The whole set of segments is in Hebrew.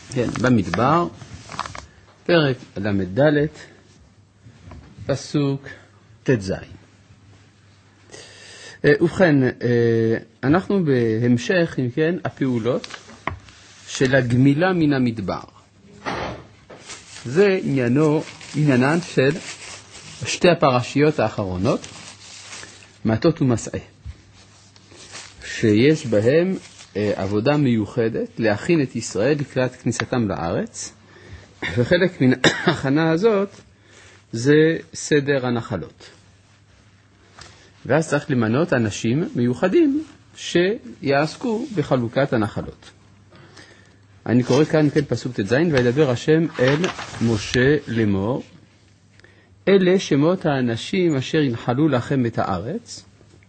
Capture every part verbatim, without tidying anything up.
כן, במדבר, פרק למד ד', פסוק תז. ובכן, אנחנו בהמשך, אם כן, הפעולות של הגמילה מן המדבר. זה עניינו, עניינן של שתי הפרשיות האחרונות, מעטות ומסעי, שיש בהם עבודה מיוחדת להכין את ישראל לקראת כניסתם לארץ, וחלק מן ההכנה הזאת זה סדר הנחלות. ואז צריך למנות אנשים מיוחדים שיעסקו בחלוקת הנחלות. אני קורא כאן כן פסוק תז, וידבר השם אל משה לאמור, אלה שמות האנשים אשר ינחלו לכם את הארץ,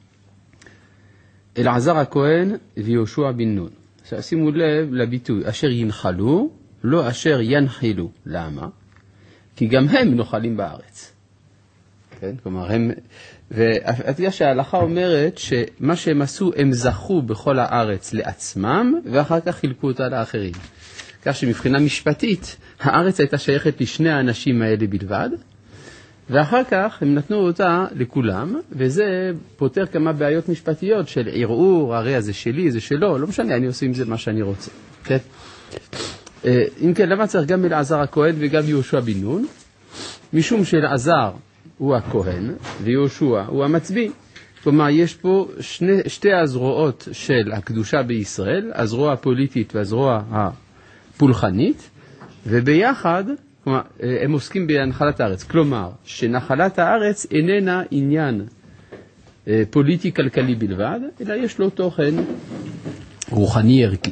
אלעזר הכהן ויהושע בן נון. שימו לב לביטוי, אשר ינחלו, לא אשר ינחילו. למה? כי גם הם נוחלים בארץ. כן? כלומר, הם... והתגע שההלכה אומרת שמה שהם עשו, הם זכו בכל הארץ לעצמם, ואחר כך חילקו אותה לאחרים. כך שמבחינה משפטית, הארץ הייתה שייכת לשני האנשים האלה בלבד, ואחר כך הם נתנו אותה לכולם, וזה פותר כמה בעיות משפטיות של ערעור, הרי זה שלי, זה שלו, לא משנה, אני עושה עם זה מה שאני רוצה. כן? אם כן, למה צריך גם אלעזר הכהן וגם יהושע בן נון? משום שאלעזר הוא הכהן, ויהושע הוא המצביא. כלומר, יש פה שני, שתי הזרועות של הקדושה בישראל, הזרוע הפוליטית והזרוע הפולחנית, וביחד, כלומר, הם עוסקים בהנחלת הארץ. כלומר, שנחלת הארץ איננה עניין פוליטי-כלכלי בלבד, אלא יש לו תוכן רוחני ערכי.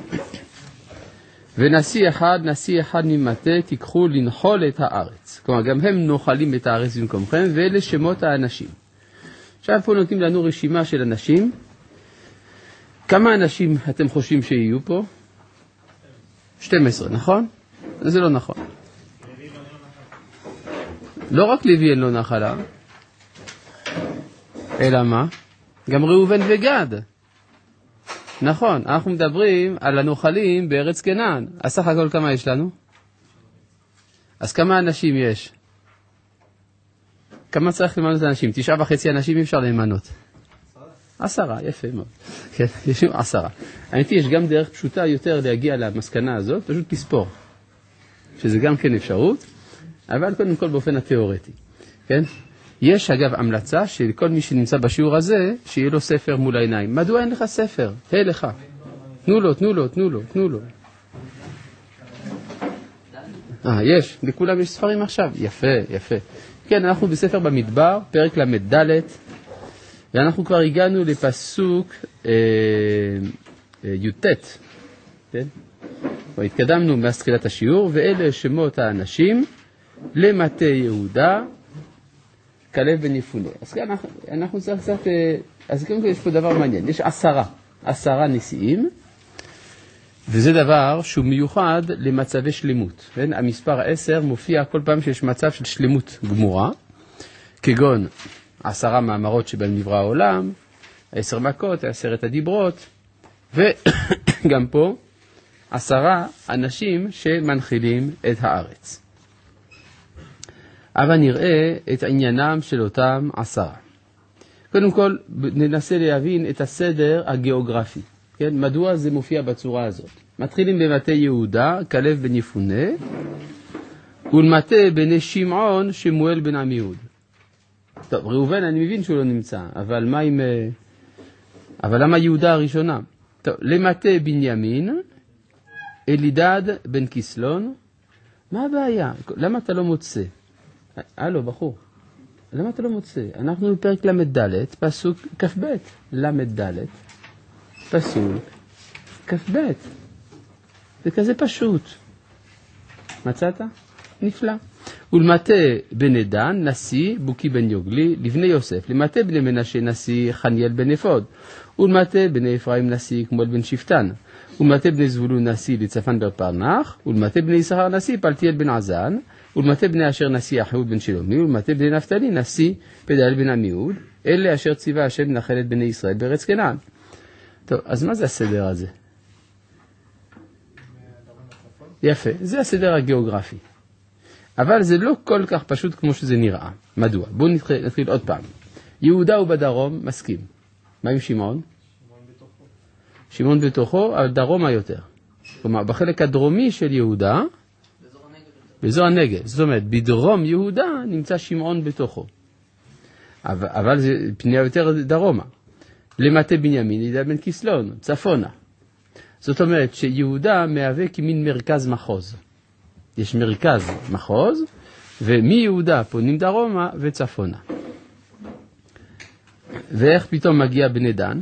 ונשיא אחד, נשיא אחד ממטה, תיקחו לנחול את הארץ. כלומר, גם הם נוחלים את הארץ במקומכם, ואלה שמות האנשים. עכשיו פה נותנים לנו רשימה של אנשים. כמה אנשים אתם חושבים שיהיו פה? שתים עשרה, נכון? זה לא נכון. לא רק לוי אין לו נחלה, אלא מה? גם ראובן וגד. נכון, אנחנו מדברים על הנוחלים בארץ כנען. אז סך הכל כמה יש לנו? אז כמה אנשים יש? כמה צריך למנות אנשים? תשעה וחצי אנשים אפשר למנות. עשרה, יפה מאוד. כן, יש עשרה. האמת יש גם דרך פשוטה יותר להגיע למסקנה הזאת, פשוט לספור. שזה גם כן אפשרות, אבל קודם כל באופן התיאורטי. כן? יש אגב המלצה של כל מי שנמצא בשיעור הזה, שיהיה לו ספר מול העיניים. מדוע אין לך ספר? היי לך. תנו לו, תנו לו, תנו לו, תנו לו. אה, יש. לכולם יש ספרים עכשיו. יפה, יפה. כן, אנחנו בספר במדבר, פרק למד ד', ואנחנו כבר הגענו לפסוק אה, אה, י"ט. כן? התקדמנו מאז תחילת השיעור, ואלה שמות האנשים למטה יהודה, כלב בן יפונה. אז כאן אנחנו, אנחנו צריך קצת, אז כאן יש פה דבר מעניין, יש עשרה, עשרה נשיאים, וזה דבר שהוא מיוחד למצבי שלמות. כן? המספר עשר מופיע כל פעם שיש מצב של שלמות גמורה, כגון עשרה מאמרות שבהם נברא העולם, עשר מכות, עשרת הדיברות, וגם פה עשרה אנשים שמנחילים את הארץ. אבל נראה את עניינם של אותם עשרה. קודם כל, ננסה להבין את הסדר הגיאוגרפי. כן? מדוע זה מופיע בצורה הזאת? מתחילים במטה יהודה, כלב בן יפונה, ולמטה בני שמעון, שמואל בן עמיהוד. טוב, ראובן, אני מבין שהוא לא נמצא, אבל מה עם... אבל למה יהודה הראשונה? טוב, למטה בנימין, אלידד בן כסלון. מה הבעיה? למה אתה לא מוצא? הלו, בחור. למה אתה לא מוצא? אנחנו בפרק למד ד', פסוק כ"ב. למד ד', פסוק כ"ב. זה כזה פשוט. מצאת? נפלא. ולמטה בן עדן, נשיא, בוקי בן יוגלי, לבני יוסף. למטה בני מנשה, נשיא, חניאל בן אפוד. ולמטה בני אפרים, נשיא, כמואל בן שפטן. ולמטה בני זבולון, נשיא, לצפן בר פרנח. ולמטה בני יששכר, נשיא, פלטיאל בן עזן. ולמטה בני אשר, נשיא, אחיהוד בן שלומי. ולמטה בני נפתלי, נשיא, פדאל בן עמיהוד. אלה אשר ציווה השם לנחל את בני ישראל בארץ כנען. טוב, אז מה זה הסדר הזה? יפה, זה הסדר הגיאוגרפי. אבל זה לא כל כך פשוט כמו שזה נראה. מדוע? בואו נתחיל, נתחיל עוד פעם. יהודה הוא בדרום, מסכים. מה עם שמעון? שמעון בתוכו. שמעון בתוכו, אבל דרומה יותר. כלומר, בחלק הדרומי של יהודה, באזור הנגב. באזור הנגב. זאת אומרת, בדרום יהודה נמצא שמעון בתוכו. אבל, אבל זה פנייה יותר דרומה. למטה בנימין, יהודה בן כסלון, צפונה. זאת אומרת שיהודה מהווה כמין מרכז מחוז. יש מרכז מחוז, ומיהודה פונים דרומה וצפונה. ואיך פתאום מגיע בני דן?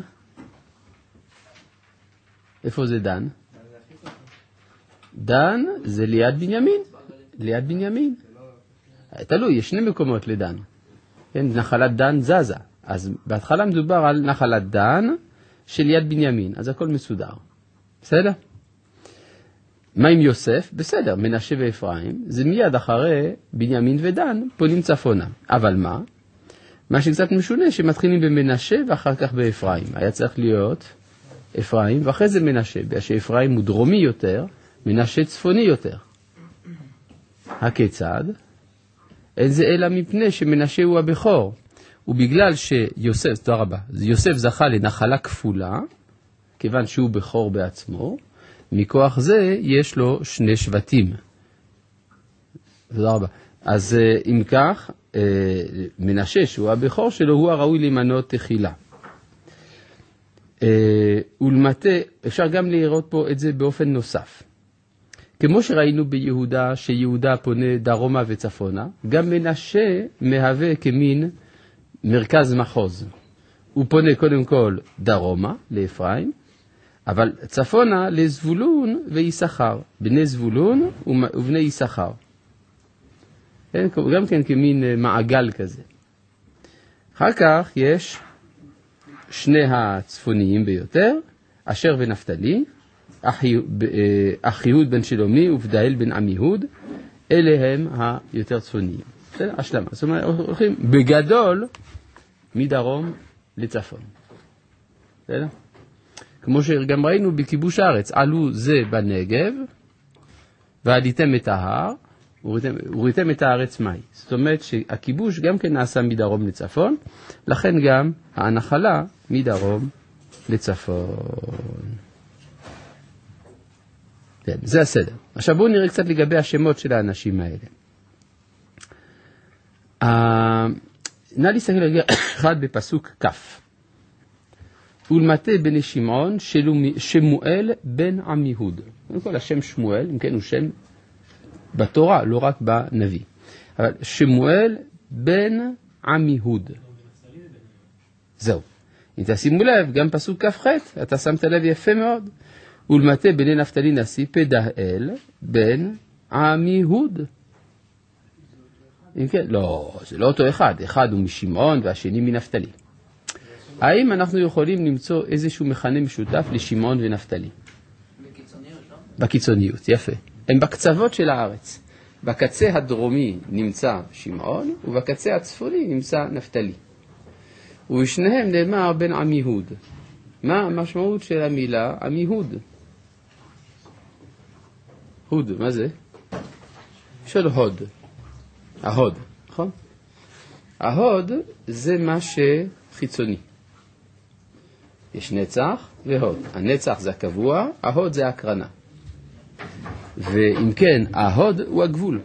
איפה זה דן? דן זה ליד בנימין. ליד בנימין. תלוי, יש שני מקומות לדן. כן, נחלת דן זזה. אז בהתחלה מדובר על נחלת דן של יד בנימין. אז הכל מסודר. בסדר? מה עם יוסף? בסדר, מנשה ואפרים, זה מיד אחרי בנימין ודן, פונים צפונה. אבל מה? מה שקצת משונה, שמתחילים במנשה ואחר כך באפרים. היה צריך להיות אפרים, ואחרי זה מנשה, בגלל שאפרים הוא דרומי יותר, מנשה צפוני יותר. הכיצד? אין זה אלא מפני שמנשה הוא הבכור. ובגלל שיוסף, תודה רבה, יוסף זכה לנחלה כפולה, כיוון שהוא בכור בעצמו, מכוח זה יש לו שני שבטים. תודה רבה. אז אם כך, מנשה שהוא הבכור שלו, הוא הראוי למנות תחילה. ולמטה, אפשר גם לראות פה את זה באופן נוסף. כמו שראינו ביהודה, שיהודה פונה דרומה וצפונה, גם מנשה מהווה כמין מרכז מחוז. הוא פונה קודם כל דרומה לאפרים, אבל צפונה לזבולון ויששכר, בני זבולון ובני יששכר. גם כן כמין מעגל כזה. אחר כך יש שני הצפוניים ביותר, אשר ונפתלי, אחיהוד בן שלומי ובדאל בן עמיהוד, אלה הם היותר צפוניים. בסדר? השלמה. זאת אומרת, הולכים בגדול מדרום לצפון. בסדר? כמו שגם ראינו בכיבוש הארץ, עלו זה בנגב, ועליתם את ההר, וראיתם את הארץ מי. זאת אומרת שהכיבוש גם כן נעשה מדרום לצפון, לכן גם ההנחלה מדרום לצפון. כן, זה הסדר. עכשיו בואו נראה קצת לגבי השמות של האנשים האלה. נא להסתכל רגע אחד בפסוק כף. ולמטה בני שמעון שמואל בן עמיהוד. קודם כל השם שמואל, אם כן הוא שם בתורה, לא רק בנביא. אבל שמואל בן עמיהוד. זהו. אם תשימו לב, גם פסוק כף ח', אתה שמת לב יפה מאוד. ולמטה בני נפתלי נשיא פדהאל בן עמיהוד. אם כן, לא, זה לא אותו אחד. אחד הוא משמעון והשני מנפתלי. האם אנחנו יכולים למצוא איזשהו מכנה משותף לשמעון ונפתלי? בקיצוניות, לא? בקיצוניות, יפה. הם בקצוות של הארץ. בקצה הדרומי נמצא שמעון, ובקצה הצפוני נמצא נפתלי. ובשניהם נאמר בן עמיהוד. מה המשמעות של המילה עמיהוד? הוד, מה זה? של הוד. ההוד, נכון? ההוד זה מה שחיצוני. יש נצח והוד. הנצח זה הקבוע, ההוד זה הקרנה. ואם כן, ההוד הוא הגבול.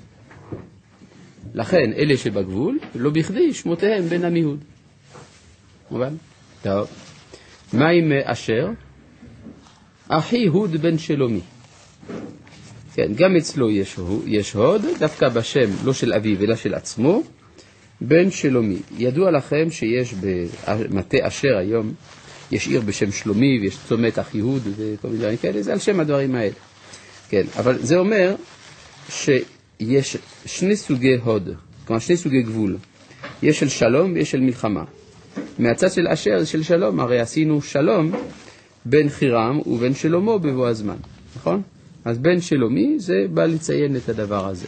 לכן, אלה שבגבול, לא בכדי שמותיהם בן עמיהוד. מובן? טוב. מה עם אשר? אחי הוד בן שלומי. כן, גם אצלו יש, יש הוד, דווקא בשם לא של אביו אלא של עצמו, בן שלומי. ידוע לכם שיש במטה אשר היום, יש עיר בשם שלומי ויש צומת אחיהוד וכל מיני דברים כאלה, זה על שם הדברים האלה. כן, אבל זה אומר שיש שני סוגי הוד, כלומר שני סוגי גבול. יש של שלום ויש של מלחמה. מהצד של אשר של שלום, הרי עשינו שלום בין חירם ובין שלמה בבוא הזמן, נכון? אז בין שלומי זה בא לציין את הדבר הזה.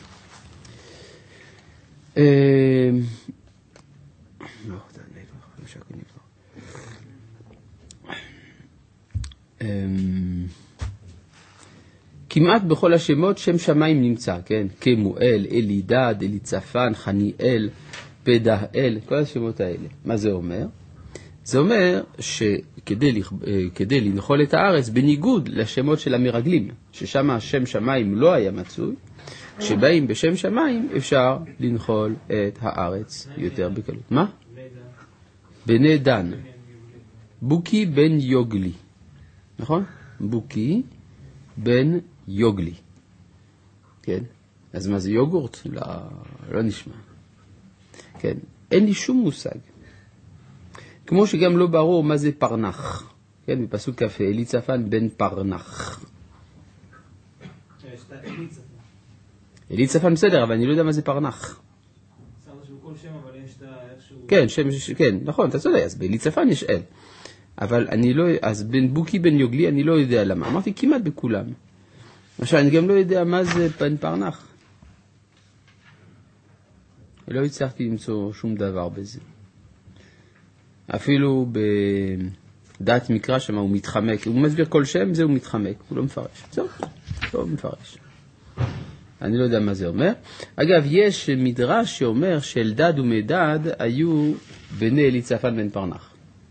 כמעט בכל השמות שם שמיים נמצא, כן? כמואל, אלידד, אליצפן, חניאל, פדהאל, כל השמות האלה. מה זה אומר? זה אומר שכדי כדי לנחול את הארץ, בניגוד לשמות של המרגלים, ששם השם שמיים לא היה מצוי, כשבאים בשם שמיים אפשר לנחול את הארץ יותר בקלות. מה? בני דן. בוקי בן יוגלי. נכון? בוקי בן יוגלי. כן? אז מה זה יוגורט? לא, לא נשמע. כן? אין לי שום מושג. כמו שגם לא ברור מה זה פרנח. כן? בפסוק כ"ה, אליצפן בן פרנח. אליצפן בסדר, אבל אני לא יודע מה זה פרנח. כן, שם, כן, נכון, אתה צודק, אז באליצפן יש אל. אבל אני לא, אז בין בוקי בן יוגלי אני לא יודע למה. אמרתי כמעט בכולם. עכשיו, אני גם לא יודע מה זה בן פרנח. לא הצלחתי למצוא שום דבר בזה. אפילו בדעת מקרא שמה הוא מתחמק. הוא מסביר כל שם, זה הוא מתחמק. הוא לא מפרש. זהו, לא מפרש. אני לא יודע מה זה אומר. אגב, יש מדרש שאומר שאלדד ומדד היו בני אליצפן בן פרנח.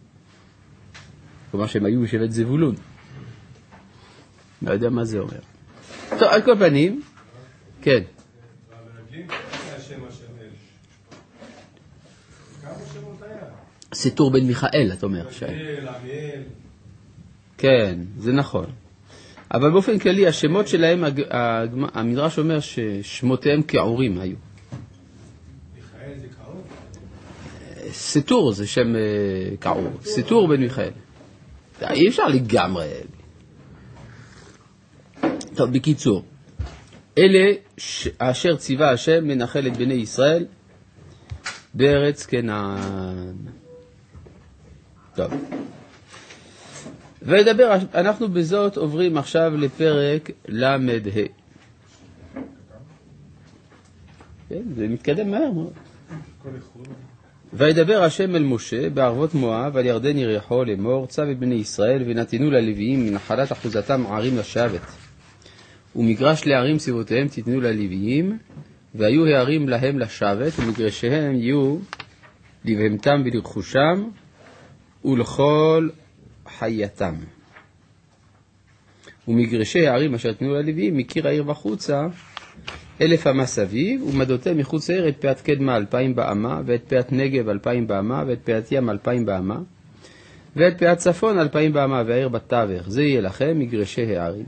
כלומר שהם היו בשבט זבולון. לא יודע מה זה אומר. טוב, על כל פנים, כן. סתור בן מיכאל, אתה אומר. כן, זה נכון. אבל באופן כללי, השמות שלהם, המדרש אומר ששמותיהם כעורים היו. מיכאל זה כעור? סתור זה שם כעור. סתור בן מיכאל. אי אפשר לגמרי. טוב, בקיצור. אלה אשר ציווה השם מנחל את בני ישראל בארץ כנען. טוב. וידבר, אנחנו בזאת עוברים עכשיו לפרק למד ה'. כן, זה מתקדם מהר מאוד. וידבר השם אל משה בערבות מואב על ירדן יריחו לאמור, צו את בני ישראל ונתנו ללוויים מנחלת אחוזתם ערים לשבת. ומגרש לערים סביבותיהם תתנו ללוויים, והיו הערים להם לשבת, ומגרשיהם יהיו לבהמתם ולרכושם ולכל חייתם. ומגרשי הערים אשר תנו ללוויים מקיר העיר בחוצה אלף אמה סביב, ומדותי מחוץ העיר את פאת קדמה אלפיים באמה, ואת פאת נגב אלפיים באמה, ואת פאת ים אלפיים באמה, ואת פאת צפון אלפיים באמה, והעיר בתווך. זה יהיה לכם מגרשי הערים.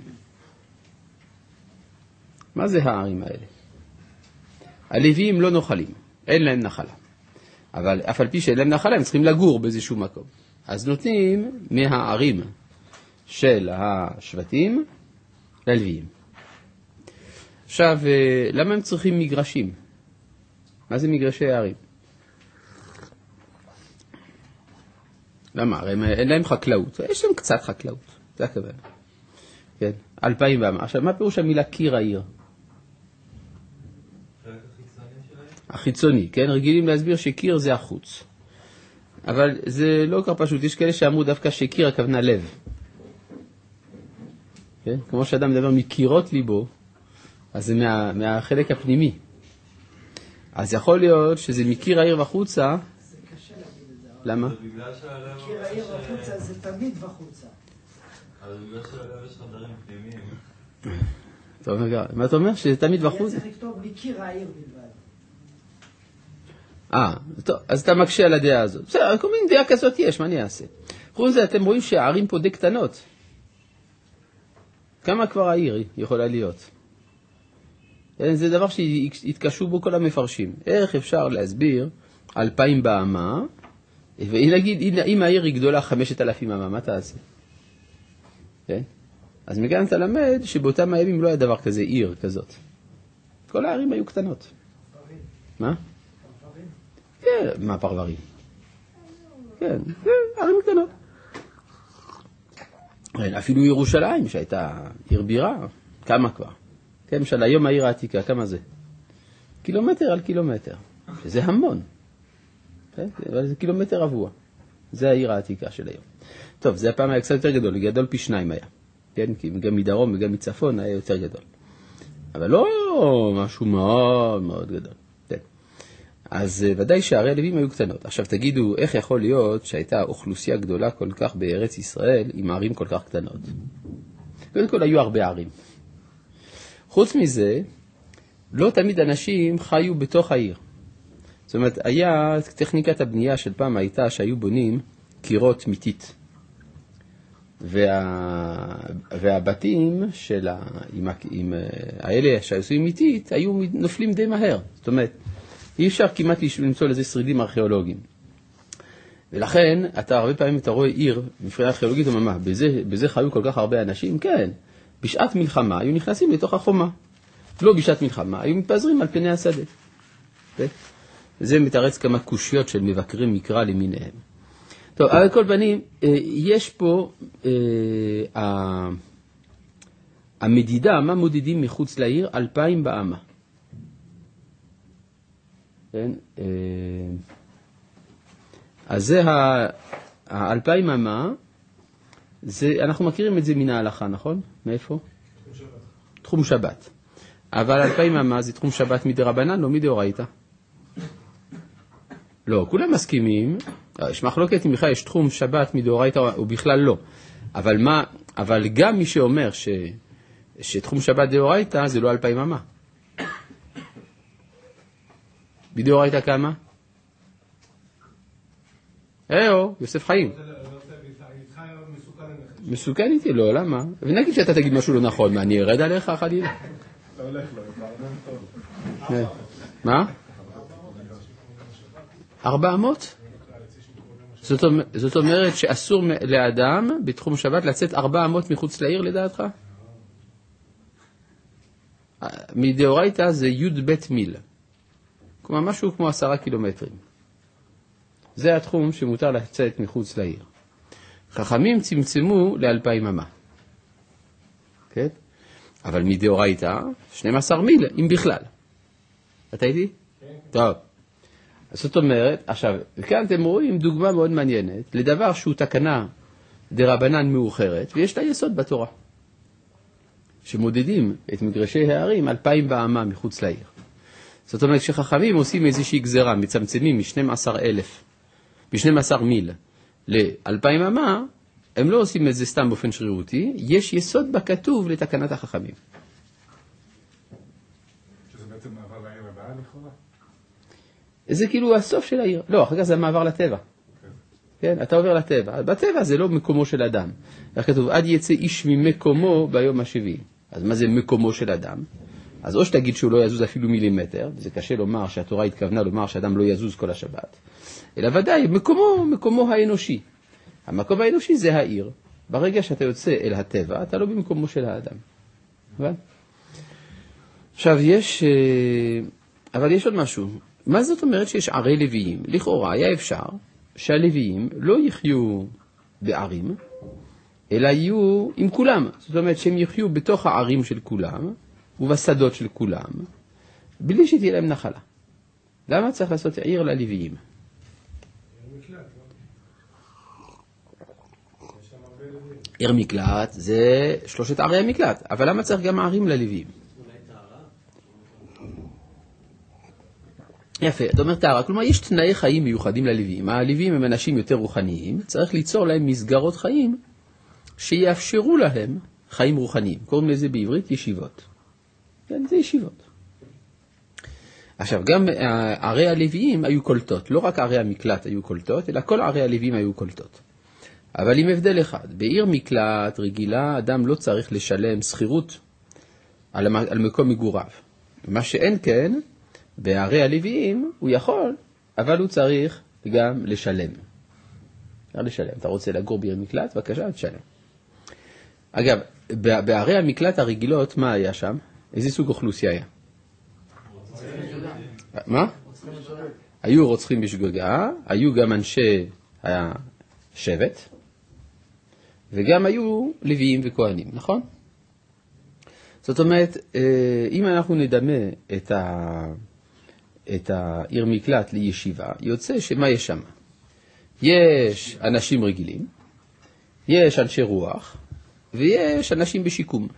מה זה הערים האלה? הלוויים לא נוחלים, אין להם נחלה. אבל אף על פי שאין להם נחלה, הם צריכים לגור באיזשהו מקום. אז נותנים מהערים של השבטים ללוויים. עכשיו, למה הם צריכים מגרשים? מה זה מגרשי הערים? למה? אין להם חקלאות. יש להם קצת חקלאות. זה הכוונה. כן, אלפיים באמה. עכשיו, מה פירוש המילה קיר העיר? החיצוני, כן? רגילים להסביר שקיר זה החוץ. אבל זה לא כל פשוט. יש כאלה שאמרו דווקא שקיר הכוונה לב. כן? כמו שאדם מדבר מקירות ליבו, אז זה מה, מהחלק הפנימי. אז יכול להיות שזה מקיר העיר וחוצה. זה קשה להגיד את זה. למה? מקיר העיר וחוצה זה תמיד וחוצה. אבל בגלל שהלב יש חדרים פנימיים. טוב, מה אתה אומר? שזה תמיד וחוצה? היה צריך לכתוב מקיר העיר בלבד. אה, טוב, אז אתה מקשה על הדעה הזאת. בסדר, כל מיני דעה כזאת יש, מה אני אעשה? חוץ מזה, אתם רואים שהערים פה די קטנות. כמה כבר העיר יכולה להיות? זה דבר שהתקשו בו כל המפרשים. איך אפשר להסביר אלפיים באמה, ונגיד, אם העיר היא גדולה חמשת אלפים אמה, מה תעשה? כן? אז מכאן אתה למד שבאותם הימים לא היה דבר כזה עיר כזאת. כל הערים היו קטנות. פרברים. מה? פרברים. כן, מה פרברים? כן, כן, ערים קטנות. אפילו ירושלים שהייתה עיר בירה, כמה כבר? כן, למשל, היום העיר העתיקה, כמה זה? קילומטר על קילומטר, שזה המון. כן? אבל זה קילומטר רבוע. זה העיר העתיקה של היום. טוב, זה הפעם היה קצת יותר גדול, גדול פי שניים היה. כן? כי גם מדרום וגם מצפון היה יותר גדול. אבל לא משהו מאוד מאוד גדול. כן. אז ודאי שערי הלווים היו קטנות. עכשיו תגידו, איך יכול להיות שהייתה אוכלוסייה גדולה כל כך בארץ ישראל עם ערים כל כך קטנות? קודם כל היו הרבה ערים. חוץ מזה, לא תמיד אנשים חיו בתוך העיר. זאת אומרת, היה, טכניקת הבנייה של פעם הייתה שהיו בונים קירות מיתית. וה, והבתים של ה, עם, עם האלה שעשו מיתית היו נופלים די מהר. זאת אומרת, אי אפשר כמעט למצוא לזה שרידים ארכיאולוגיים. ולכן, אתה הרבה פעמים אתה רואה עיר, מבחינה ארכיאולוגית וממה, בזה, בזה חיו כל כך הרבה אנשים, כן. בשעת מלחמה היו נכנסים לתוך החומה. לא בשעת מלחמה, היו מתפזרים על פני השדה. וזה מתארץ כמה קושיות של מבקרים מקרא למיניהם. טוב, על כל פנים, יש פה אה, המדידה, מה מודדים מחוץ לעיר? אלפיים באמה. כן? אה, אז זה האלפיים אמה, זה, אנחנו מכירים את זה מן ההלכה, נכון? מאיפה? תחום שבת. תחום שבת. אבל אלפיים אמה זה תחום שבת מדרבנן, לא מדאורייתא. לא, כולם מסכימים, יש מחלוקת אם בכלל יש תחום שבת מדאורייתא או בכלל לא. אבל מה, אבל גם מי שאומר ש, שתחום שבת דאורייתא זה לא אלפיים אמה. בדאורייתא כמה? אהו, יוסף חיים. מסוכן איתי? לא, למה? ונגיד שאתה תגיד משהו לא נכון, מה, אני ארד עליך חלילה? לא הולך לו, זה הרבה טוב. מה? ארבע מאות? זאת אומרת שאסור לאדם בתחום שבת לצאת ארבע מאות מחוץ לעיר לדעתך? מדאורייתא זה י' בית מיל. כלומר משהו כמו עשרה קילומטרים. זה התחום שמותר לצאת מחוץ לעיר. חכמים צמצמו לאלפיים אמה. כן? אבל מדאורייתא שנים עשר מיל, אם בכלל. אתה איתי? כן. טוב. זאת אומרת, עכשיו, וכאן אתם רואים דוגמה מאוד מעניינת, לדבר שהוא תקנה דרבנן מאוחרת, ויש לה יסוד בתורה. שמודדים את מגרשי הערים אלפיים באמה מחוץ לעיר. זאת אומרת שחכמים עושים איזושהי גזרה, מצמצמים מ-שנים עשר אלף, מ-שנים עשר מיל ל-אלפיים אמה, הם לא עושים את זה סתם באופן שרירותי, יש יסוד בכתוב לתקנת החכמים. שזה בעצם מעבר לעיר הבאה לכאורה? זה כאילו הסוף של העיר. לא, אחר כך זה מעבר לטבע. כן, אתה עובר לטבע. בטבע זה לא מקומו של אדם. איך כתוב, עד יצא איש ממקומו ביום השביעי. אז מה זה מקומו של אדם? אז או שתגיד שהוא לא יזוז אפילו מילימטר, זה קשה לומר שהתורה התכוונה לומר שאדם לא יזוז כל השבת, אלא ודאי, מקומו, מקומו האנושי. המקום האנושי זה העיר. ברגע שאתה יוצא אל הטבע, אתה לא במקומו של האדם. אבל? עכשיו, יש, אבל יש עוד משהו. מה זאת אומרת שיש ערי לוויים? לכאורה היה אפשר שהלוויים לא יחיו בערים, אלא יהיו עם כולם. זאת אומרת שהם יחיו בתוך הערים של כולם, ובשדות של כולם, בלי שתהיה להם נחלה. למה צריך לעשות עיר ללוויים? עיר מקלט זה שלושת ערי המקלט, אבל למה צריך גם ערים ללוויים? יפה, אתה אומר טהרה, כלומר יש תנאי חיים מיוחדים ללוויים. הלוויים הם אנשים יותר רוחניים, צריך ליצור להם מסגרות חיים שיאפשרו להם חיים רוחניים. קוראים לזה בעברית ישיבות. כן, זה ישיבות. עכשיו, גם ערי הלוויים היו קולטות, לא רק ערי המקלט היו קולטות, אלא כל ערי הלוויים היו קולטות. אבל עם הבדל אחד, בעיר מקלט רגילה, אדם לא צריך לשלם שכירות על, על מקום מגוריו. מה שאין כן, בערי הלוויים הוא יכול, אבל הוא צריך גם לשלם. לשלם. אתה רוצה לגור בעיר מקלט? בבקשה, תשלם. אגב, בערי המקלט הרגילות, מה היה שם? איזה סוג אוכלוסייה היה? מה? היו רוצחים בשגגה, היו גם אנשי השבט, וגם היו לוויים וכהנים, נכון? זאת אומרת, אם אנחנו נדמה את ה... את העיר מקלט לישיבה, יוצא שמה יש שם? יש אנשים רגילים, יש אנשי רוח, ויש אנשים בשיקום.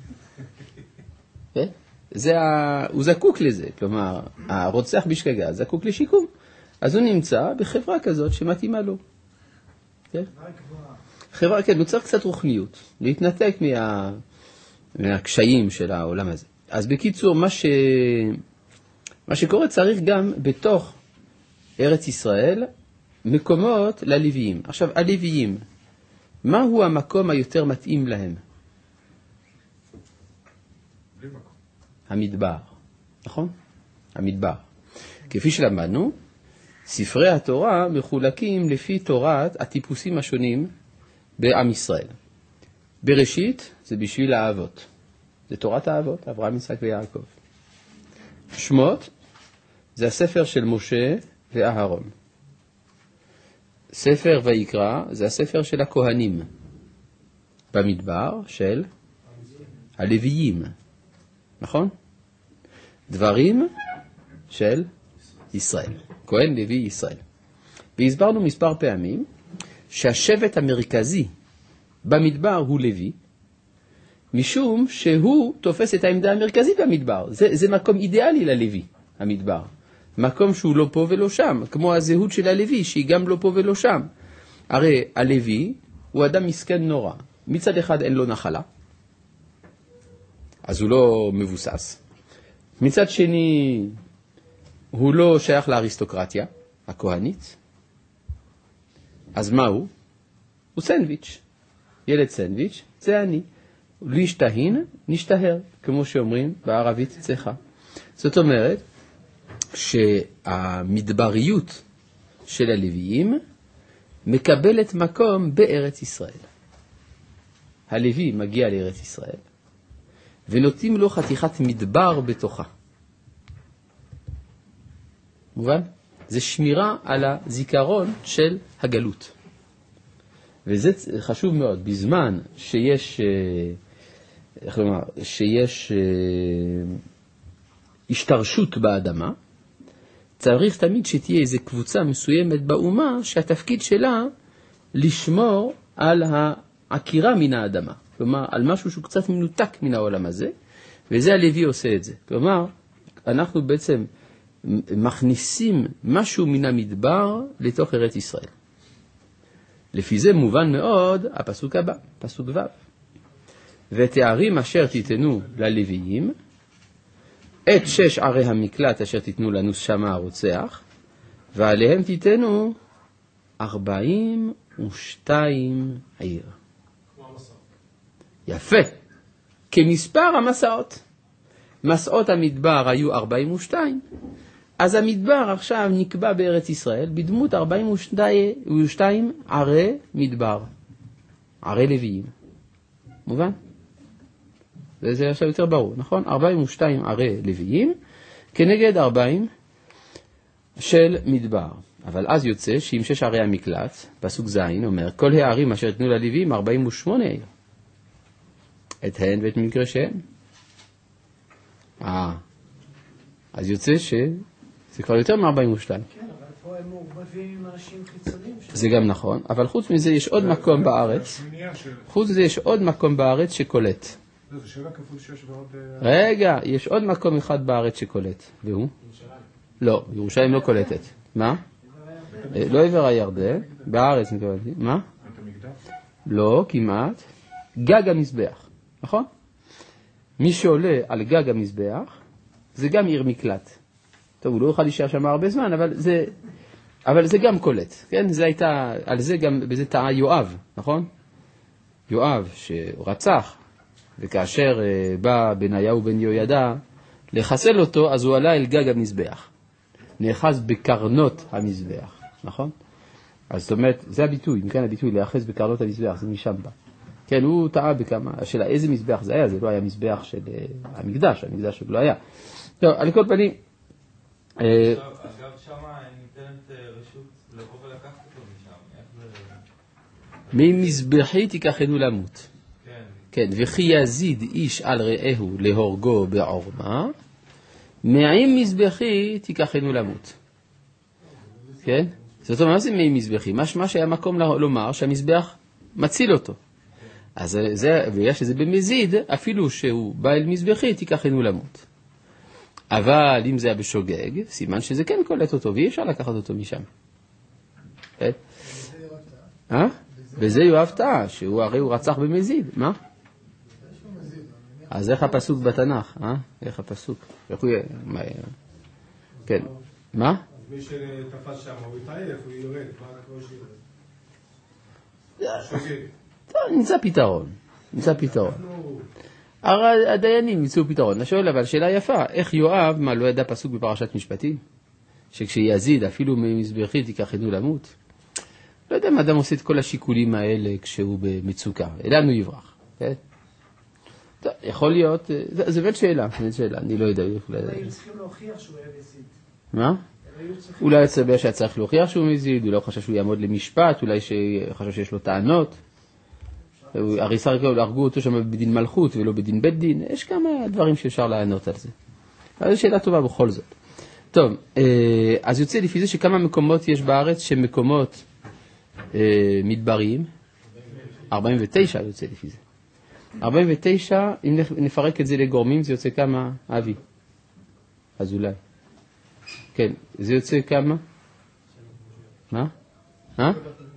זה ה... הוא זקוק לזה, כלומר, הרוצח בשגגה זקוק לשיקום, אז הוא נמצא בחברה כזאת שמתאימה לו. כן? חברה, כן, הוא צריך קצת רוחניות, להתנתק מה... מהקשיים של העולם הזה. אז בקיצור, מה, ש... מה שקורה צריך גם בתוך ארץ ישראל, מקומות ללוויים. עכשיו, הלוויים, מהו המקום היותר מתאים להם? המדבר, נכון? המדבר. כפי שלמדנו, ספרי התורה מחולקים לפי תורת הטיפוסים השונים בעם ישראל. בראשית זה בשביל האבות. זה תורת האבות, אברהם, יצחק ויעקב. שמות זה הספר של משה ואהרון. ספר ויקרא זה הספר של הכהנים. במדבר של הלוויים. נכון? דברים של ישראל. כהן לוי ישראל. והסברנו מספר פעמים שהשבט המרכזי במדבר הוא לוי, משום שהוא תופס את העמדה המרכזית במדבר. זה, זה מקום אידיאלי ללוי, המדבר. מקום שהוא לא פה ולא שם, כמו הזהות של הלוי, שהיא גם לא פה ולא שם. הרי הלוי הוא אדם מסכן נורא. מצד אחד אין לו נחלה, אז הוא לא מבוסס. מצד שני, הוא לא שייך לאריסטוקרטיה, הכהנית. אז מה הוא? הוא סנדוויץ'. ילד סנדוויץ', זה אני. להשתהין, נשתהר, כמו שאומרים בערבית צחה. זאת אומרת, שהמדבריות של הלוויים מקבלת מקום בארץ ישראל. הלוי מגיע לארץ ישראל, ונותנים לו חתיכת מדבר בתוכה. מובן? זה שמירה על הזיכרון של הגלות. וזה חשוב מאוד. בזמן שיש, איך לומר, שיש השתרשות באדמה, צריך תמיד שתהיה איזו קבוצה מסוימת באומה שהתפקיד שלה לשמור על העקירה מן האדמה. כלומר, על משהו שהוא קצת מנותק מן העולם הזה, וזה הלוי עושה את זה. כלומר, אנחנו בעצם מכניסים משהו מן המדבר לתוך ארץ ישראל. לפי זה מובן מאוד הפסוק הבא, פסוק ו'. ותארים אשר תיתנו ללוויים, את שש ערי המקלט אשר תיתנו לנו שמה הרוצח, ועליהם תיתנו ארבעים ושתיים עיר. יפה. כמספר המסעות. מסעות המדבר היו ארבעים ושתיים. אז המדבר עכשיו נקבע בארץ ישראל בדמות ארבעים ושתיים ערי מדבר. ערי לוויים. מובן? זה, זה עכשיו יותר ברור, נכון? ארבעים ושתיים ערי לוויים כנגד ארבעים של מדבר. אבל אז יוצא שעם שש ערי המקלט, פסוק זין אומר, כל הערים אשר תנו ללוויים ארבעים ושמונה עיר. את הן ואת מגרשיהן. אה, אז יוצא שזה כבר יותר מ-ארבעים ושתיים. כן, אבל פה הם מעורבבים עם אנשים חיצוניים. זה גם נכון, אבל חוץ מזה יש עוד מקום בארץ, חוץ מזה יש עוד מקום בארץ שקולט. זה שבע כפול שש ועוד... רגע, יש עוד מקום אחד בארץ שקולט, והוא? ירושלים. לא, ירושלים לא קולטת. מה? לא עבר הירדן, בארץ נקראתי. מה? את המקדש? לא, כמעט. גג המזבח. נכון? מי שעולה על גג המזבח, זה גם עיר מקלט. טוב, הוא לא יוכל להישאר שם הרבה זמן, אבל זה, אבל זה גם קולט. כן? זה הייתה, על זה גם, בזה טעה יואב, נכון? יואב שרצח, וכאשר uh, בא בניהו בן יהוידע לחסל אותו, אז הוא עלה אל גג המזבח. נאחז בקרנות המזבח, נכון? אז זאת אומרת, זה הביטוי, מכאן הביטוי, להאחז בקרנות המזבח, זה משם בא. כן, הוא טעה בכמה, השאלה איזה מזבח זה היה, זה לא היה מזבח של uh, המקדש, המקדש עוד לא היה. טוב, על כל פנים... אגב, שם ניתנת רשות לבוא ולקחת אותו משם. ממזבחי תיקחנו למות. כן. כן, וכי יזיד איש על רעהו להורגו בעורמה, מעם מזבחי תיקחנו למות. כן? זאת אומרת, מה זה מעם מזבחי? מה שהיה מקום לומר שהמזבח מציל אותו. אז זה, ויש שזה במזיד, אפילו שהוא בא אל מזבחי, תיקחנו למות. אבל אם זה היה בשוגג, סימן שזה כן קולט אותו, ואי אפשר לקחת אותו משם. אה? וזה יהיו הפתעה, שהוא הרי הוא רצח במזיד, מה? אז איך הפסוק בתנ"ך, אה? איך הפסוק? איך הוא יהיה? כן. מה? אז מי שתפס שם, הוא יתעייף, הוא יורד, מה כמו שיורד? שוגג. טוב, נמצא פתרון, נמצא פתרון. הרי הדיינים ימצאו פתרון. אני שואל, אבל שאלה יפה, איך יואב, מה, לא ידע פסוק בפרשת משפטים? שכשיזיד, אפילו ממזבחי תיקחנו למות? לא יודע אם אדם עושה את כל השיקולים האלה כשהוא במצוקה. אלא הוא יברח. כן? טוב, יכול להיות, זה באמת שאלה, זאת שאלה, אני לא יודע. אולי היו צריכים להוכיח שהוא היה מזיד. מה? אולי הצבע שהיה צריך להוכיח שהוא מזיד, אולי הוא חשב שהוא יעמוד למשפט, אולי חשב שיש לו טענות. הרי סך הכל הרגו אותו שם בדין מלכות ולא בדין בית דין. יש כמה דברים שאפשר לענות על זה. אבל זו שאלה טובה בכל זאת. טוב, אז יוצא לפי זה שכמה מקומות יש בארץ שמקומות מדבריים. ארבעים ותשע יוצא לפי זה. ארבעים ותשע, אם נפרק את זה לגורמים, זה יוצא כמה? אבי. אז אולי. כן, זה יוצא כמה? מה? אה?